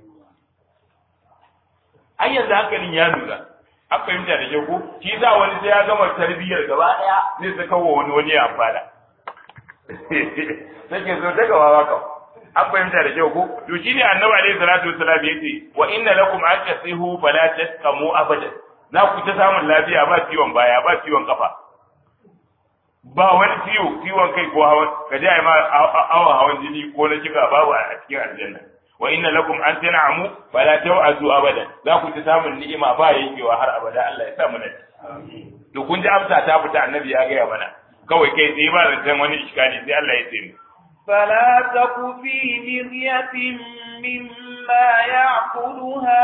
ai yanzu hankalin ya nuna an fahimta da kyau ko shi za wani sai ya gama tarbiyyar gaba daya zai saka wa wani wani ya amfana take so ta gaba ba ka an fahimta da kyau ko to shine annabi alaihi salatu wassalam yace wa inna lakum an tasihu fala tasqamu abadan za ku ta samun lafiya ba ciwon baya ba ciwon kafa ba wani ciwo ciwon kai ko hawan ka ji ai ma awa hawan jini ko na kiga babu a cikin aljanna wa inna lakum an tan'amu fala taw'azu abadan za ku ta samun ni'ima ba yankewa har abada Allah ya sa mu nan to kun ji amsa ta fita annabi ya gaya mana kawai kai sai ba zan wani iskali sai Allah ya ce فلا تك في مرية مما يعبد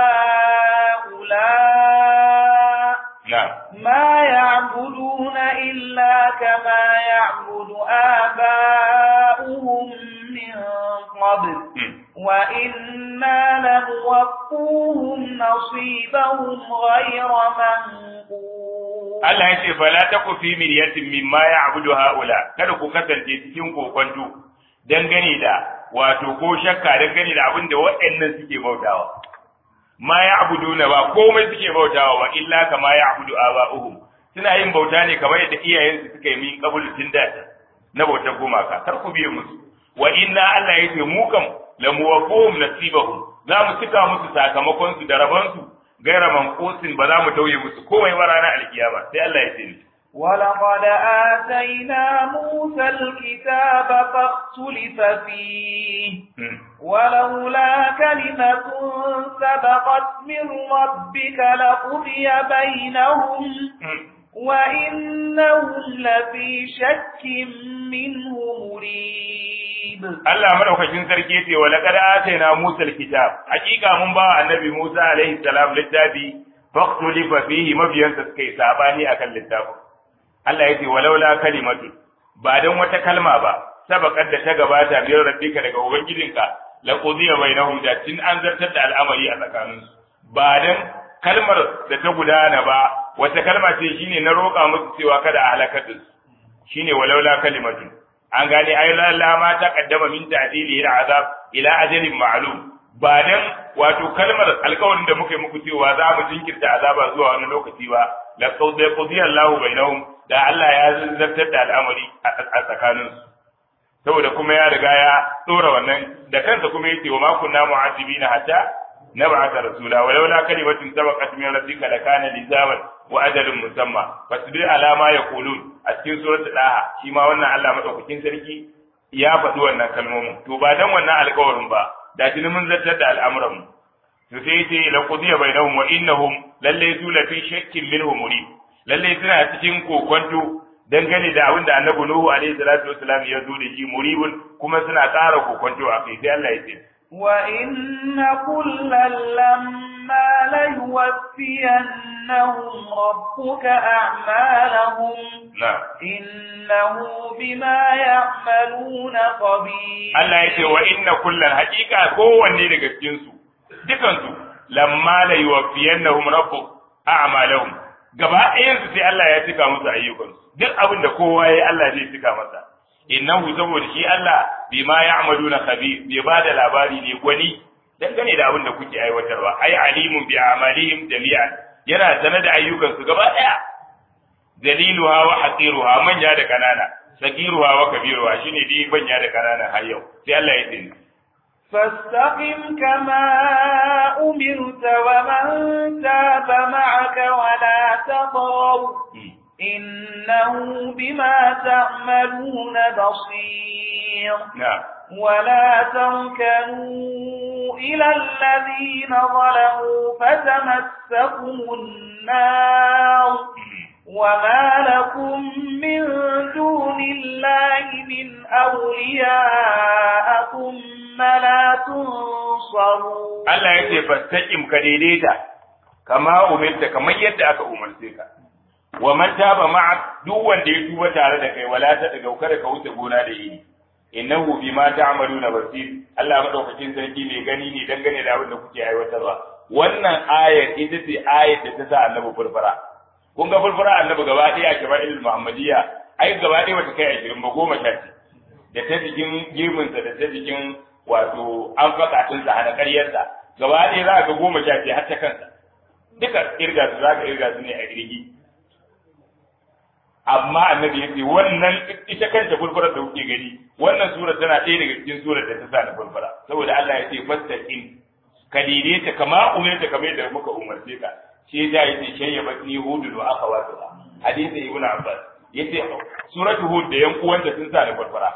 هؤلاء نعم ما يعبدون إلا كما يعبد آباؤهم من قبل وإنا لنوفوهم نصيبهم غير منقوص. Allah ya ce fala taku fi miryatin mimma ya'budu haula kada ku kasance cikin kokonto dangane da wato ko shakka dangane da abin da waɗannan suke bautawa ma ya'buduna ba komai suke bautawa ba illa kama ya'budu aba'uhum suna yin bauta ne kamar yadda iyayensu suka yi min kabul tun da na bautar gumaka kar ku biye musu wa inna Allah ya ce mu kam lamuwaffahum nasibahum za mu cika musu sakamakon su da rabon su gaira manqusin ba za mu tauye musu komai ba ranar alkiyama sai Allah ya ce ولقد آتينا موسى الكتاب فاختلف فيه ولولا كلمة سبقت من ربك لقضي بينهم وإنهم لفي شك منه مريب. الله مدوكاkin sarki yace wa laqad atayna Musa alkitab hakika mun ba annabi Musa alaihi salam littafi faqtulifa fihi mabiyan sukai sabani akan littafin Allah yace walaula kalimatu ba dan wata kalma ba sabaqat da ta gabata biyar rabbika daga ubangijinka la qudiya bainahum da tin an zartar da al'amari a tsakaninsu ba dan kalmar da ta gudana ba wata kalma ce shine na roƙa musu cewa kada a halakar da su shine walaula kalimatu an gane ay la ma ta kaddama min ta'dili ila azab ila ajalin ma'lum ba dan wato kalmar alƙawarin da muka yi muku cewa za mu jinkirta azaba zuwa wani lokaci ba la qudiya Allahu bainahum da Allah ya zartar da al'amari a tsakaninsu saboda kuma ya riga ya tsora wannan da kansa kuma yace wa ma kunna mu'azzibina hatta nab'atha rasula walau la kalimatin sabaqat min rabbika lakana lizaman wa ajalun musamma fasbir ala ma yaqulun a cikin suratul daha shi ma wannan Allah madaukakin sarki ya faɗi wannan kalmomin to ba dan wannan alƙawarin ba da tuni mun zartar da al'amuran mu to sai yace la qudiya bainahum wa innahum lalle su la fi shakkin minhu murib lalle suna cikin kokonto dangane da abin da annabi Nuhu alaihi salatu wassalam ya zo da shi muribun kuma suna ƙara kokonto a kai sai Allah ya ce wa inna kullan lamma la yuwaffiyannahum rabbuka a'malahum innahu bima ya'maluna khabir Allah ya ce wa inna kullan haqiqa kowanne daga cikin su dukan su lamma la yuwaffiyannahum rabbuka a'malahum gaba ɗayan su sai Allah ya cika musu ayyukansu duk abin da kowa yayi Allah zai cika masa innahu saboda shi Allah bima ya'maluna khabir bai bada labari ne gwani dangane da abin da kuke aiwatarwa ai alimun bi a'malihim jami'an yana sanar da ayyukan su gaba ɗaya daliluha wa haqiruha manya da kanana sagiruha wa kabiruha shine dai manya da kanana har yau sai Allah ya tsini فاستقم كما أمرت ومن تاب معك ولا تطغوا إنه بما تعملون بصير ولا تركنوا إلى الذين ظلموا فتمسكوا النار وما لكم من دون الله من أولياء ثم لا تنصرون الله يكي فاستقم كديديتا كما أمرت كما يدعك أمرتك ومن تاب معك دون دي توبة تare da kai wala ta daga kada ka wuce gona da yini innahu bima ta'maluna basir Allah madaukakin sarki mai gani ne dangane da abin da kuke aiwatarwa wannan ayar ita ce ayar da ta sa Annabi furfura kun ga furfura Annabi gaba ɗaya a Shama'il Muhammadiyya ai gaba ɗaya wata kai ashirin ba goma sha ce da ta jikin girminsa da ta jikin wato an fakatunsa hana ƙaryarsa gaba ɗaya za ka ga goma sha ce har ta kansa duka irga su za ka irga su ne a girgi amma annabi ya ce wannan ita kanta furfurar da kuke gani wannan surar tana ɗaya daga cikin surar da ta sa na furfura saboda Allah ya ce fastaqim ka daidaita kama umarta kamar yadda muka umarce ka shi ya ce shayya batni hudul wa akhawatuha hadisi ibnu abbas yace suratu hud da yan uwanta sun sa na furfura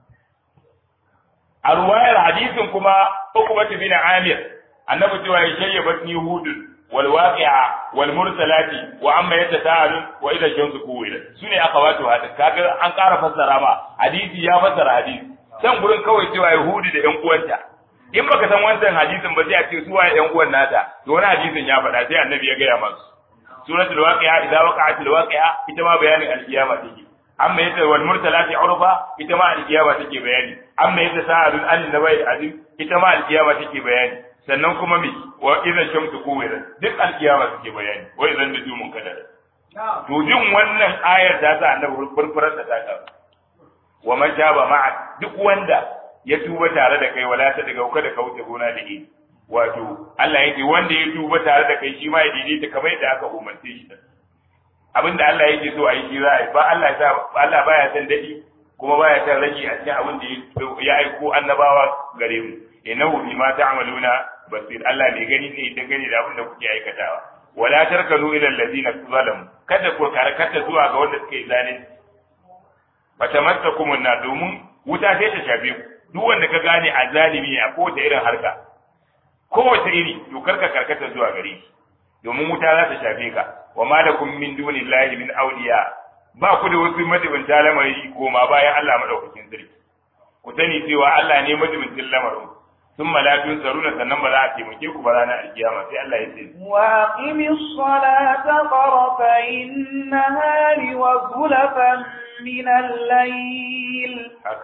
a ruwayar hadisin kuma Uqbah bin Amir annabi cewa shayya batni hudul wal waqi'a wal mursalati wa amma yatasaalun wa idha shamsu kuwirat sune akhawatu hada kaga an ƙara fassara ma hadisi ya fassara hadisi san gurin kawai cewa yahudi da yan uwanta in baka san wannan hadisin ba sai a ce su waye yan uwan nata to wani hadisin ya faɗa sai annabi ya gaya masu suratul waqi'a idza waqa'atil waqi'a ita ma bayanin alkiyama take amma yata wal mursalati urfa ita ma alkiyama take bayani amma yatasaalun an nabai azim ita ma alkiyama take bayani sannan kuma mi wa idan shamsu kuwirat duk alkiyama suke bayani wa idan nujumun kadar to jin wannan ayar ta sa annabi furfurar ta ta wa man jaba ma'a duk wanda ya tuba tare da kai wala ta daga kada ka wuce gona da ni wato Allah yake wanda ya tuba tare da kai shi ma ya daidaita kamar yadda aka umarce shi abinda Allah yake so a yi shi za a yi ba Allah ya Allah baya san dadi kuma baya san rage a cikin abin da ya aiko annabawa gare mu innahu bima ta'maluna basir Allah ne gani ne idan gani da abin da kuke aikatawa wala tarkanu ila allazina zalamu kada ku karkata zuwa ga wanda suke zalunci fatamattakum na domin wuta sai ta shafe ku duk wanda ka gane a zalimi a kowace irin harka kowace iri to karka karkata zuwa gare shi domin wuta za ta shafe ka wa ma lakum min dunillahi min awliya ba ku da wasu majibinta lamari koma bayan Allah madaukakin sarki ku sani cewa Allah ne majibintin lamarin ثم لا تنصرون sannan ba za a taimake ku ba ranar alkiyama sai Allah ya ce wa aqimis salata tarafayn nahari wa zulfan min al-layl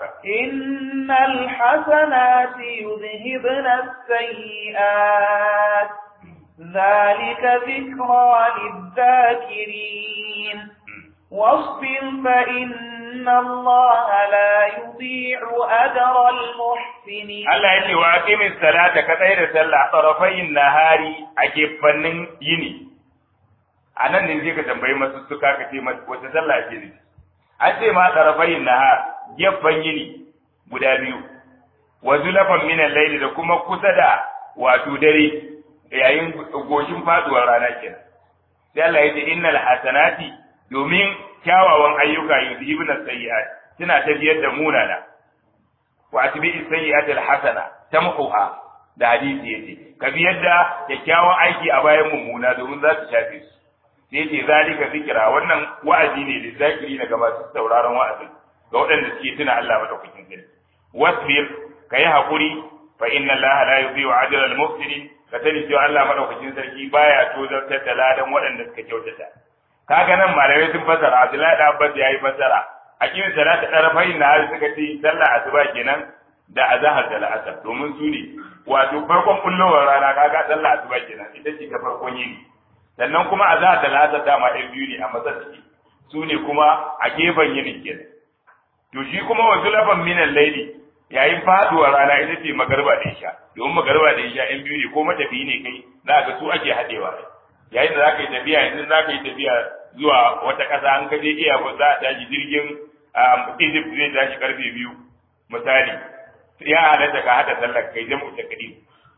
innal hasanati yudhhibna as-sayyi'at dhalika dhikra lidh-dhakirin واصبر فإن الله لا يضيع أجر المحسنين الله يجي وأقيم الصلاة كتير صلى طرفي النهار أجبن يني أنا نزيك تنبيه مسوسك كتير وتصلى أجيني أنت ما طرفي النهار جبن يني بدابيو وزلفا من الليل لكم كسدا وتدري yayin goshin faduwar rana kenan sai Allah ya ce innal hasanati domin kyawawan ayyuka yuzhibuna sayyi'at suna tafiyar da munana wa atbi'i sayyi'atil hasana tamhuha da hadisi yace ka bi yadda kyakkyawan aiki a bayan mummuna domin za su shafe su sai yace zalika zikra wannan wa'azi ne da zakiri daga masu sauraron wa'azin ga waɗanda suke tuna Allah madaukakin sarki wasbir kai hakuri fa inna Allah la yudhi'u ajra al-muhsinin ka sani cewa Allah madaukakin sarki baya tozartar da ladan waɗanda suka kyautata kaga nan malamai sun fasara Abdullahi da Abbas yayi fasara akin salata tarfain na har suka ce sallah asuba kenan da azhar da al'asr domin su ne wato farkon kullowar rana kaga sallah asuba kenan ita ce ta farkon yini sannan kuma azhar da al'asr dama ɗan biyu ne a matsayi su ne kuma a gefen yinin kenan to shi kuma wa zulafan min al-layli yayin faduwar rana ita ce magarba da isha domin magarba da isha ɗan biyu ne ko matafiyi ne kai za ka su ake haɗewa yayin da za ka yi tafiya yanzu za ka yi tafiya zuwa wata ƙasa an kaje iya ko za a tashi jirgin Egypt zai tashi karfe biyu misali ya halatta ka haɗa sallar kai jam'u ta kadi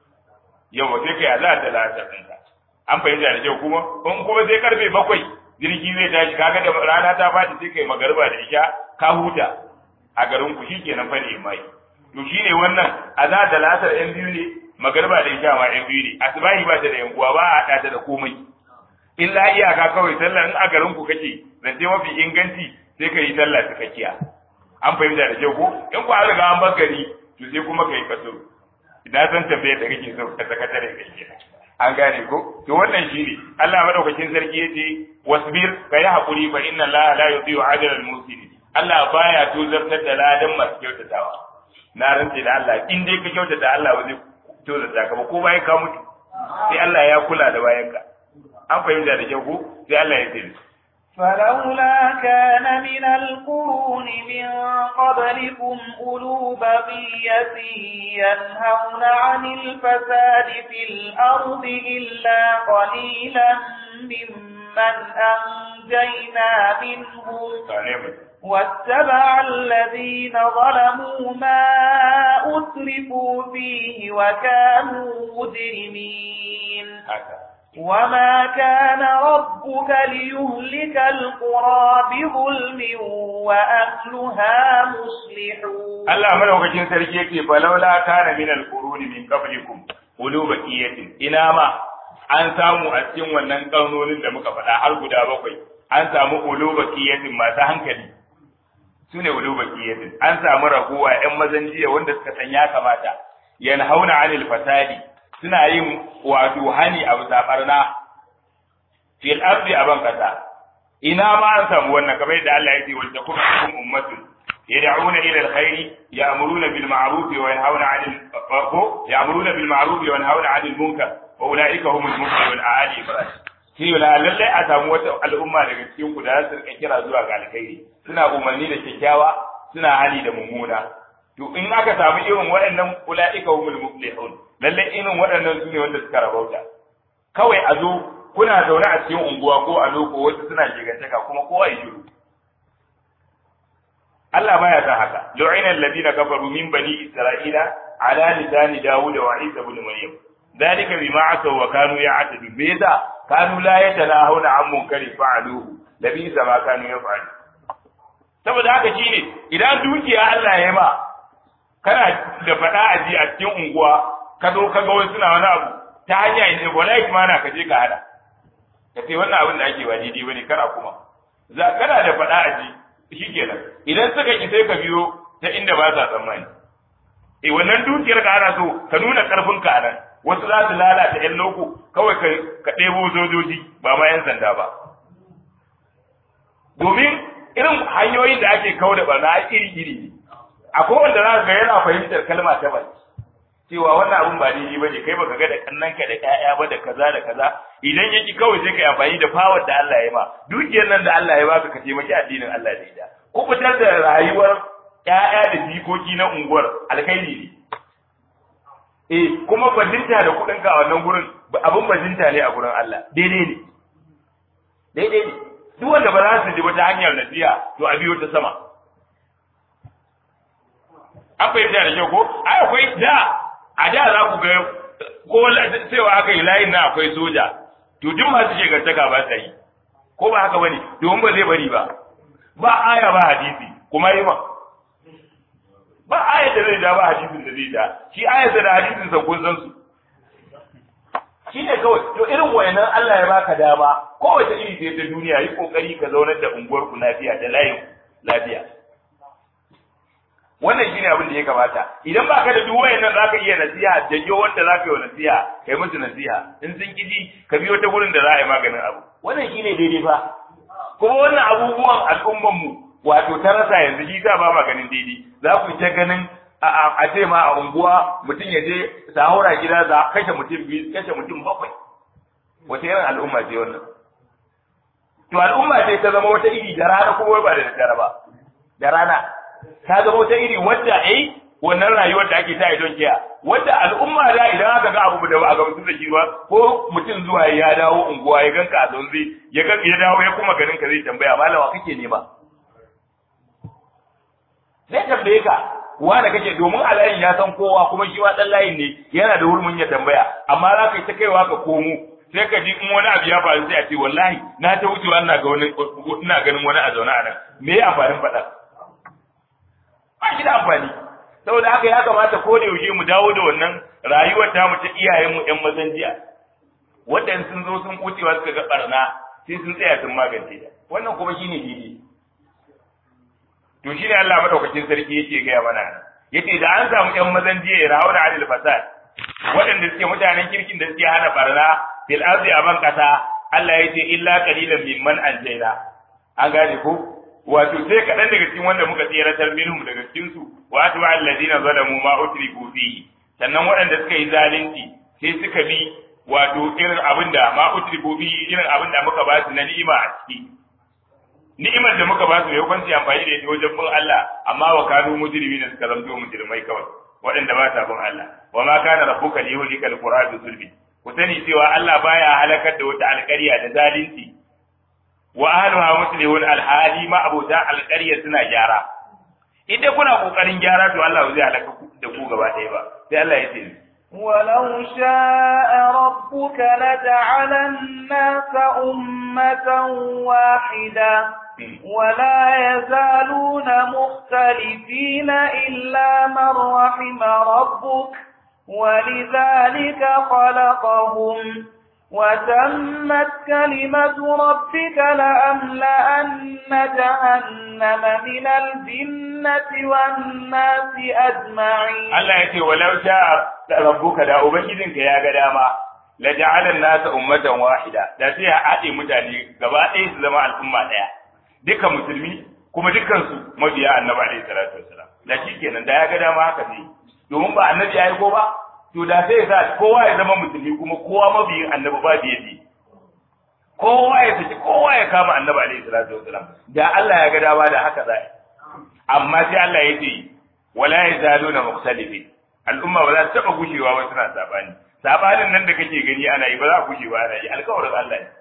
yau ba sai kai za ta lalata kanka an fahimta da kyau kuma in kuma sai karfe bakwai jirgi zai tashi kaga da rana ta fadi sai kai magarba da isha ka huta a garin ku shikenan fa ne mai to shine wannan azza da lasar yan biyu ne magarba da isha ma yan biyu ne asbahi ba ta da yan uwa ba a hada ta da komai illa iyaka kawai sallah in a garin ku kake zance mafi inganci sai ka yi sallah cikakkiya an fahimta da kyau ko in ku an riga an bakari to sai kuma kai kaso idan san tambayar da kake so ka sakatare kai an gane ko to wannan shine Allah madaukakin sarki yace wasbir kai hakuri fa inna Allah la yudhi'u ajra al-muhsinin Allah baya tozartar da ladan masu kyautatawa na rantsi da Allah in dai ka kyautata Allah ba zai tozarta ka ba ko bayan ka mutu sai Allah ya kula da bayanka an fahimta da kyau ko sai Allah ya tsare فلولا كان من القرون من قبلكم أولو بقية ينهون عن الفساد في الأرض إلا قليلا ممن أنجينا منهم واتبع الذين ظلموا ما أترفوا فيه وكانوا مجرمين وما كان ربك ليهلك القرى بظلم وأهلها مصلحون الله ملوكين سركي يكي فلولا كان من القرون من قبلكم أولو بقية إلى ما an samu a cikin wannan kaunonin da muka faɗa har guda bakwai an samu ulu baqiyatin masu hankali sune ulu baqiyatin an samu raguwa ƴan mazan jiya wanda suka san ya kamata yanhauna anil fasadi suna yin wato hani abu sabarna fil ardi aban kasa ina ma an samu wannan kamar da Allah ya ce wal takum ummatun yad'una ila alkhairi ya'muruna bil ma'ruf wa yanhauna 'anil ya'muruna bil ma'ruf wa yanhauna 'anil munkar wa ulaika humul muflihun a'ali ibrahim shi la lalle a samu wata al'umma daga cikin ku da su rika kira zuwa ga alkhairi suna umarni da kyakkyawa suna hali da mummuna to in aka samu irin waɗannan ulaika humul muflihun lalle irin waɗannan su ne wanda suka rabauta kawai a zo kuna zaune a cikin unguwa ko a loko wasu suna gigantaka kuma kowa ya shiru Allah baya san haka lu'ina alladhina kafaru min bani isra'ila ala lisani dawud wa isa ibn maryam dalika bima asaw wa kanu ya'tadu biza kanu la yatanahuna an munkari fa'aluhu labisa ma kanu yaf'alu saboda haka shine idan dukiya Allah ya yi ma kana da fada aji a cikin unguwa ka zo ka ga wani suna wani abu ta hanya ne wallahi kuma na kaje ka hada ka ce wannan abin da ake ba daidai bane kana kuma za kana da fada aji shikenan idan suka ki sai ka biyo ta inda ba sa tsammani eh wannan dukiyar ka ana so ka nuna karfin ka nan wasu za su lalata yan loko kawai ka ka ɗebo zojoji ba ma yan sanda ba domin irin hanyoyin da ake kawo da barna iri iri ne akwai wanda za ka ga yana fahimtar kalma ta baki cewa wannan abun ba daidai bane kai baka ga da kannanka da ƴaƴa ba da kaza da kaza idan yaki kawai sai kai amfani da power da Allah ya ma dukiyar nan da Allah ya baka ka taimaki addinin Allah da ita ko fitar da rayuwar ƴaƴa da jikoki na unguwar alkhairi ne eh kuma bajinta da kuɗin ka a wannan gurin abun bajinta ne a gurin Allah daidai ne daidai ne duk wanda ba za su ji wata hanyar nasiha to a biyo ta sama an fahimta da kyau ko ai akwai da a da za ku ga ko cewa aka yi layin na akwai soja to duk masu shegantaka ba ta yi ko ba haka bane domin ba zai bari ba ba aya ba hadisi kuma yi ma ba ayat da zai da ba hadisin da zai da shi ayat da hadisin sa kun san su shine kawai to irin wayannan Allah ya baka dama kowace iri ce ta duniya yi kokari ka zaunar da unguwar ku lafiya da layin lafiya wannan shine abin da ya kamata idan baka da duk wayannan zaka iya nasiha janyo wanda zaka yi nasiha kai musu nasiha in sun kiji ka biyo ta gurin da za a yi maganin abu wannan shine daidai fa kuma wannan abubuwan al'umman mu wato ta rasa yanzu shi ta ba maganin daidai za ku ta ganin a ce ma a unguwa mutum ya je sahura gida za kashe mutum biyu kashe mutum bakwai wata irin al'umma ce wannan to al'umma ce ta zama wata iri da rana kuma ba da daddare ba da rana ta zama wata iri wadda ai wannan rayuwar da ake ta yi don kiya wadda al'umma da idan aka ga abu da ba a gamsu da shi ba ko mutum zuwa ya dawo unguwa ya ganka a zonzi ya ga ya dawo ya kuma ganin ka zai tambaya malawa kake nema zai tambaye ka wanda kake domin a layin ya san kowa kuma shi ma dan layin ne yana da hurumin ya tambaya amma za ka yi ta kaiwa ka komo sai ka ji in wani abu ya faru sai a ce wallahi na ta wucewa ina ga wani ina ganin wani a zaune a nan me ya amfanin faɗa ba shi da amfani saboda haka ya kamata ko da yaushe mu dawo da wannan rayuwar ta mu ta iyayen mu ƴan mazan jiya wanda sun zo sun wucewa suka ga barna sai sun tsaya sun magance ta wannan kuma shine daidai to shi ne Allah madaukakin sarki yake gaya mana yace da an samu ƴan mazan jiya ya rawo da adil fasad waɗanda suke mutanen kirkin da suke hana barna fil ardi aban kasa Allah yace illa qalilan mimman anjayna an gane ko wato sai kaɗan daga cikin wanda muka tseratar minhum daga cikin su wa atba alladina zalamu ma utriku fihi sannan waɗanda suka yi zalunci sai suka bi wato irin abinda ma utriku fihi irin abinda muka ba su na ni'ima a ciki ni'imar da muka ba su yau kwanci amfani da ita wajen bin Allah amma wa kanu mujrimina suka zamto mujrimai kawai waɗanda ba sa bin Allah wa ma kana rabbuka liyuhlika alqura bi zulmi ku sani cewa Allah baya halakar da wata alƙarya da zalunci wa ahluha muslihun alhali ma abota alƙarya suna gyara idan kuna kokarin gyara to Allah zai halaka da ku gaba ɗaya ba sai Allah ya ce ولو شاء ربك لجعل الناس أمة واحدة ولا يزالون مختلفين إلا من رحم ربك ولذلك خلقهم وتمت كلمة ربك لأملأن جهنم من الجنة والناس أجمعين. الله يقول ولو شاء ربك دا أبنجدك يا قداما لجعل الناس أمة واحدة دا فيها أتي متاني قبائل زمان الأمة دا دكا مسلمي كما دكا مبيا النبي عليه الصلاة والسلام لا شيء كنا دا يا قداما هكذا domin ba annabi ya yi ko ba to da sai sa kowa ya zama musulmi kuma kowa mabiyin annabi ba da yake kowa ya saki kowa ya kama annabi alaihi salatu wasalam da Allah ya ga dama da haka zai amma sai Allah ya ce wala yazaluna mukhtalifin al'umma ba za ta taba gushewa ba suna sabani sabanin nan da kake gani ana yi ba za ku gushe ba ana yi alƙawarin Allah ne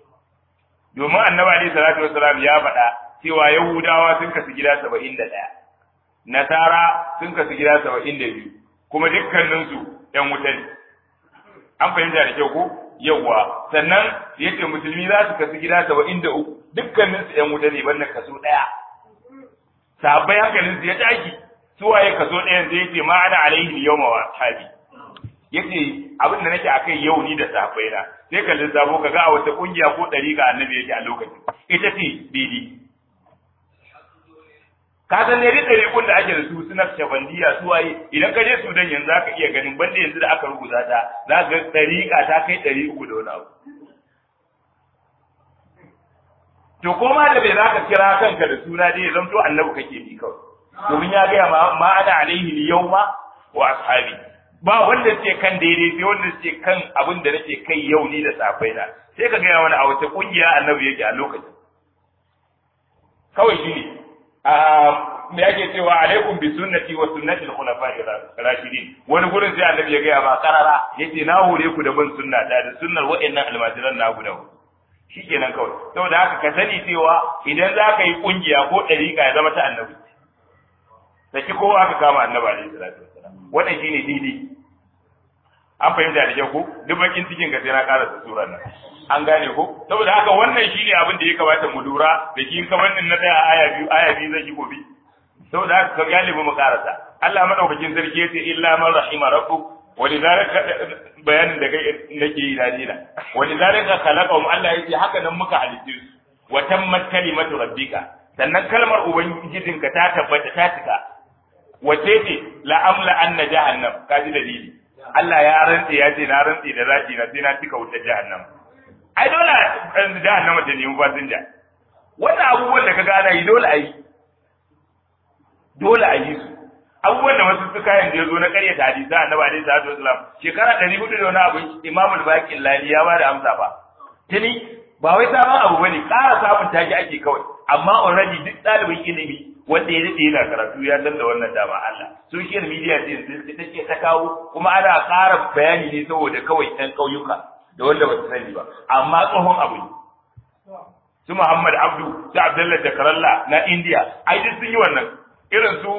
domin annabi alaihi salatu wasalam ya faɗa cewa yahudawa sun kasu gida saba'in da ɗaya nasara sun kasu gida saba'in da biyu kuma dukkaninsu ‘yan wuta ne, an fahimta da kyau ko yawwa, sannan yace musulmi za su kasu gida saba'in da uku dukkaninsu ‘yan wuta ne banda kaso ɗaya. Sahabbai hankalinsu ya tashi, suwaye kaso ɗayan zai yace ma ana alaihi yau ma wa sahabi. Yace abin da nake akai yau ni da sahabbai na, sai ka lissafo ka ga a wata ƙungiya ko ɗariƙa annabi yake a lokacin. Ita ce daidai. Ka san ne ɗariƙun da ake da su suna shabandiya su waye idan ka je Sudan yanzu zaka iya ganin banda yanzu da aka rubuta ta za ka ga ɗariƙa ta kai ɗari uku da wani abu. To ko ma da bai za ka kira kanka da suna dai ya zamto annabi kake bi kawai. Domin ya gaya ma ma ana alaihi yawma wa ashabi. Ba wanda ce kan daidai sai wanda ce kan abin da nake kai yau ni da safai na. Sai ka gaya wani a wata kungiya annabi yake a lokacin. Kawai shi ne. me yake cewa alaikum bi sunnati wa sunnati al-khulafa'i rashidin wani gurin sai annabi ya ga ba karara yace na hore ku da bin sunna da da sunnar wa'annan almajiran na guda shikenan kawai saboda haka ka sani cewa idan za ka yi kungiya ko dariƙa ya zama ta annabi saki kowa aka kama annabi alaihi salatu wassalam wannan shine didi an fahimta da kyau ko duk bakin cikin ka sai na karasa surar nan an gane ko saboda haka wannan shine abin da ya kamata mu lura da kin kamar din na daya aya biyu aya biyu zan yi gobe saboda haka ka galibi mu karasa Allah madaukakin sarki yace illa man rahima rabbuk walidhalika bayanin da kai nake yi dalila walidhalika khalaqahum Allah yace haka nan muka halitte su wa tammat kalimatu rabbika sannan kalmar ubangijinka ta tabbata ta cika wace ce la amla anna jahannam kaji dalili Allah ya rantsi ya ce na rantsi da zaki na sai na cika wutar jahannam ai dole jahannama ta nemi fasinja wannan abubuwan da kaga ana yi dole a yi dole a yi su abubuwan da wasu suka yanzu ya zo na ƙaryata hadisi annabi alaihi salatu wasalam shekara ɗari hudu da wani abu Imam al-Baqir Lali ya ba da amsa ba tuni ba wai sabon abu bane ƙara sabon taki ake kawai amma already duk ɗalibin ilimi wanda ya daɗe yana karatu ya san da wannan dama Allah social media ce take ta kawo kuma ana ƙara bayani ne saboda kawai ɗan ƙauyuka da wanda ba su sani ba amma tsohon abu ne su Muhammad Abdu su Abdullahi Jakaralla na India ai duk sun yi wannan irin su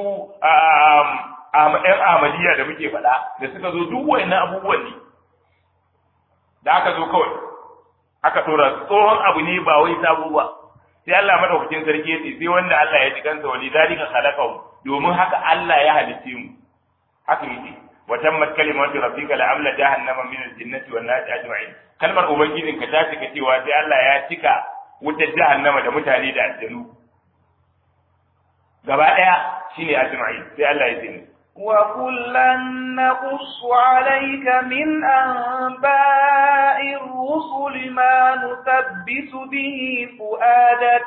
‘yan Ahmadiyya da muke faɗa da suka zo duk wani abubuwan ne da aka zo kawai aka tora tsohon abu ne ba wai sabo ba sai Allah madaukakin sarki yace sai wanda Allah ya ji kansa wali zalika khalaqahu domin haka Allah ya halice mu haka yake wa tammat kalimatu rabbika la amla jahannama min al-jinnati wan nasi ajma'in kalmar ubangijinka ta cika cewa sai Allah ya cika wutar jahannama da mutane da aljanu gaba daya shine ajma'in sai Allah ya tsine wa kullan naqussu alayka min anba'ir rusul ma nuthabbitu bihi fuadak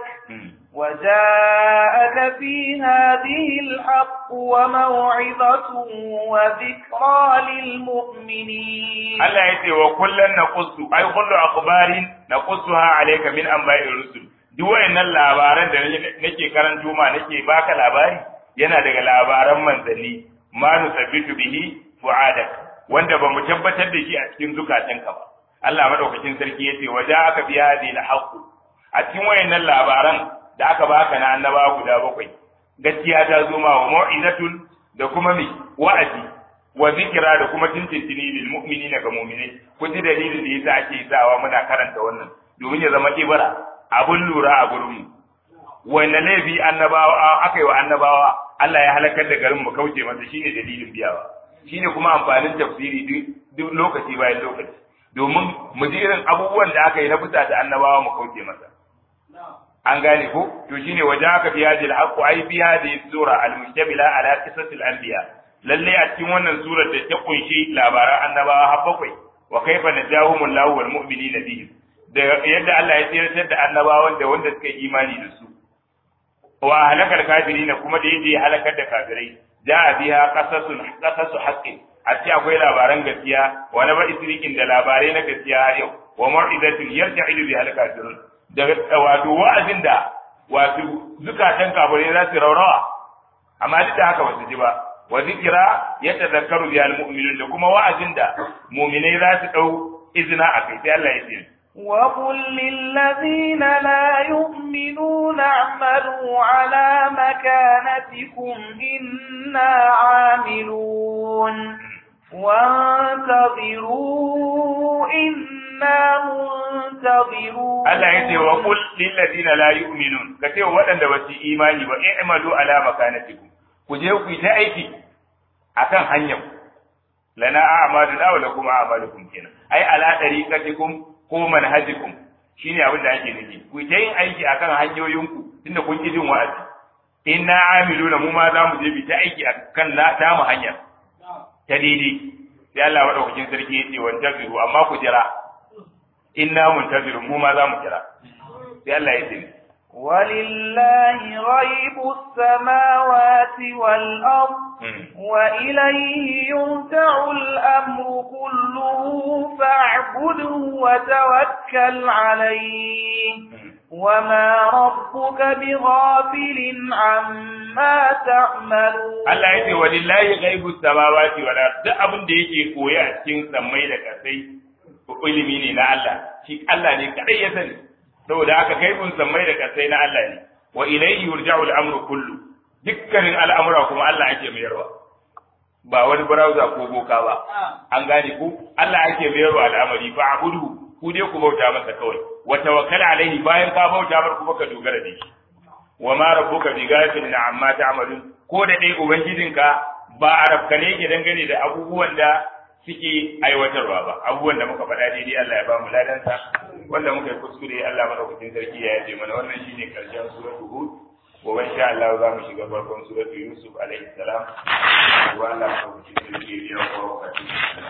وجاءك في هذه الحق وموعظة وذكرى للمؤمنين الله يتي وكلا نقص أي كل أخبار نقصها عليك من أنباء الرسل duk wayannan labaran da nake karanto ma nake baka labari yana daga labaran manzanni ma nusabbitu bihi fuadak wanda ba mu tabbatar da shi a cikin zukatanka ba Allah madaukakin sarki yace waja'aka bi hadhihi al-haqq a cikin wayannan labaran da aka baka na annabawa guda bakwai gaskiya ta zo ma wa mau'izatun da kuma mi wa'azi wa zikra da kuma tintintini lil mu'minina ga mu'minai kun ji dalilin da yasa ake sawa muna karanta wannan domin ya zama ibara abun lura a gurin mu wannan laifi annabawa aka yi wa annabawa Allah ya halakar da garin mu kauce masa shine dalilin biyawa shine kuma amfanin tafsiri duk lokaci bayan lokaci domin mu ji irin abubuwan da aka yi na fusa da annabawa mu kauce masa an gane ko to shine wajaka bi hadhihi al-haqq ay bi hadhihi sura al-mustamila ala qisasil anbiya lalle a cikin wannan surar da ta kunshi labaran annabawa har bakwai wa kaifa najahumul lahu wal mu'minina bihim da yadda Allah ya tsiratar da annabawan da wanda suka yi imani da su wa halakal kafirin kuma da yadda ya halakar da kafirai ja'a biha qasasun qasasu haqqin a ce akwai labaran gaskiya wa na ba isrikin da labarai na gaskiya har yau wa mau'izatin yarja'ilu bi al-kafirun da wato wa'azin da wato zukatan kafirai za su raurawa amma duk da haka ba su ji ba wa zikira yatadhakkaru bi al-mu'minun da kuma wa'azin da mu'minai za su dau izina a kai sai Allah ya ce وقل للذين لا يؤمنون اعملوا على مكانتكم إنا عاملون وانتظروا إنا منتظرون الله يقول وقل للذين لا يؤمنون كتير ودن دوسي إيماني وإعملوا على مكانتكم كجيو في تأيكي أكن هنيم لنا أعمالنا ولكم أعمالكم كنا أي على طريقتكم ko manhajikum shine abin da ake nufi ku ta yin aiki akan hanyoyinku tunda kun ji jin wa'azi inna amiluna mu ma zamu je bi ta aiki akan la ta mu hanya ta daidai sai Allah madaukakin sarki yace wantaziru amma ku jira inna muntaziru mu ma zamu jira sai Allah yace ولله غيب السماوات والأرض وإليه يرجع الأمر كله فاعبده وتوكل عليه وما ربك بغافل عما تعملون الله يقول ولله غيب السماوات والأرض ده abin da yake koya a cikin sammai da kasai ilimi ne na Allah shi Allah ne kadai ya sani saboda haka kai kun sammai da kasai na Allah ne wa ilayhi yurja'u al-amru kullu dukkanin al'amura kuma Allah ake mayarwa ba wani browser ko boka ba an gane ku Allah ake mayarwa al'amari fa abudu ku dai ku bauta masa kawai wa tawakkal alaihi bayan ka bauta mar kuma ka dogara da shi wa ma rabbuka bi ghafilin amma ta'malun ko da dai ubangijinka ba arabka ne yake dangane da abubuwan da suke aiwatarwa ba. Abubuwan da muka faɗa daidai Allah ya ba mu ladansa, wanda muka yi kuskure Allah madaukakin sarki ya yaje mana. Wannan shine karshen suratul Hud. Gobe insha Allah za mu shiga farkon suratul Yusuf alaihi salam. Wa Allah madaukakin sarki ya kawo wakati.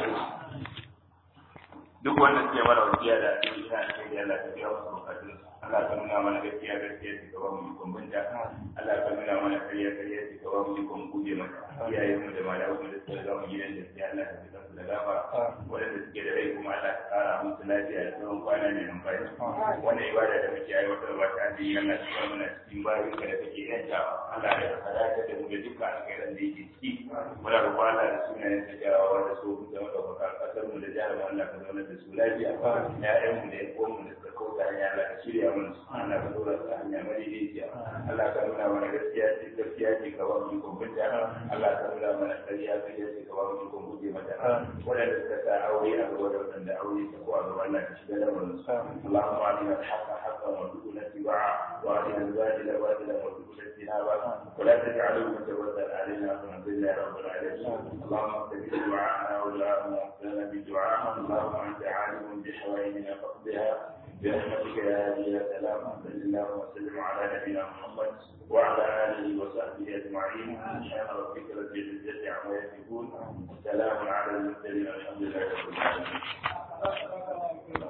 Duk wanda suke mana wasiya da addu'a ina cikin Allah ta biya wasu bukatun. Allah ka nuna mana gaskiya gaskiya ce ka ba mu ikon binta. Allah ka nuna mana kariya kariya ce ka ba mu ikon guje mata. Iyayen mu da malamu da suka ga mu gidan gaskiya Allah ka fitar su da gafara. Wanda suke da rai kuma Allah ka kara musu lafiya da tsawon kwana mai amfani. Wannan ibada da muke aiwatar ba ta addini Allah ka ba mana cikin bayan ka da kake yantawa. Allah ya sadaka da mu da dukkan alkhairan da yake ciki. Muna roƙon Allah da sunayen sa jawawa da so da madaukaka kasar mu da jihar mu Allah ka zauna da su lafiya. Ya'yan mu da ƴan uwan mu da suka kauta hanya Allah ka shirya mana su. Allah ka dora su a hanya madaidaiciya. Allah ka nuna mana gaskiya ce gaskiya ce ka ba mu ikon binta. Allah ka nuna mana ƙarya ƙarya ce ka ba mu ikon guje mata. Waɗanda suka sa aure a gaba da waɗanda aure ta ko a gaba Allah ka shiga lamarin su. Allahumma arina al-haqqa haqqan warzuqna ittiba'a wa arina al-batila batilan warzuqna ijtinaba wa la taj'alhu mutawaddal alaina فنزل يا رب العالمين. اللهم استجب دعاءنا ودعاء موتانا بدعاء. اللهم انت عالم بحوائجنا فاقضها برحمتك يا هادي يا سلام. صل اللهم وسلم على نبينا محمد وعلى اله وصحبه اجمعين. سبحان ربك رب العزه عما يصفون وسلام على المرسلين والحمد لله رب العالمين.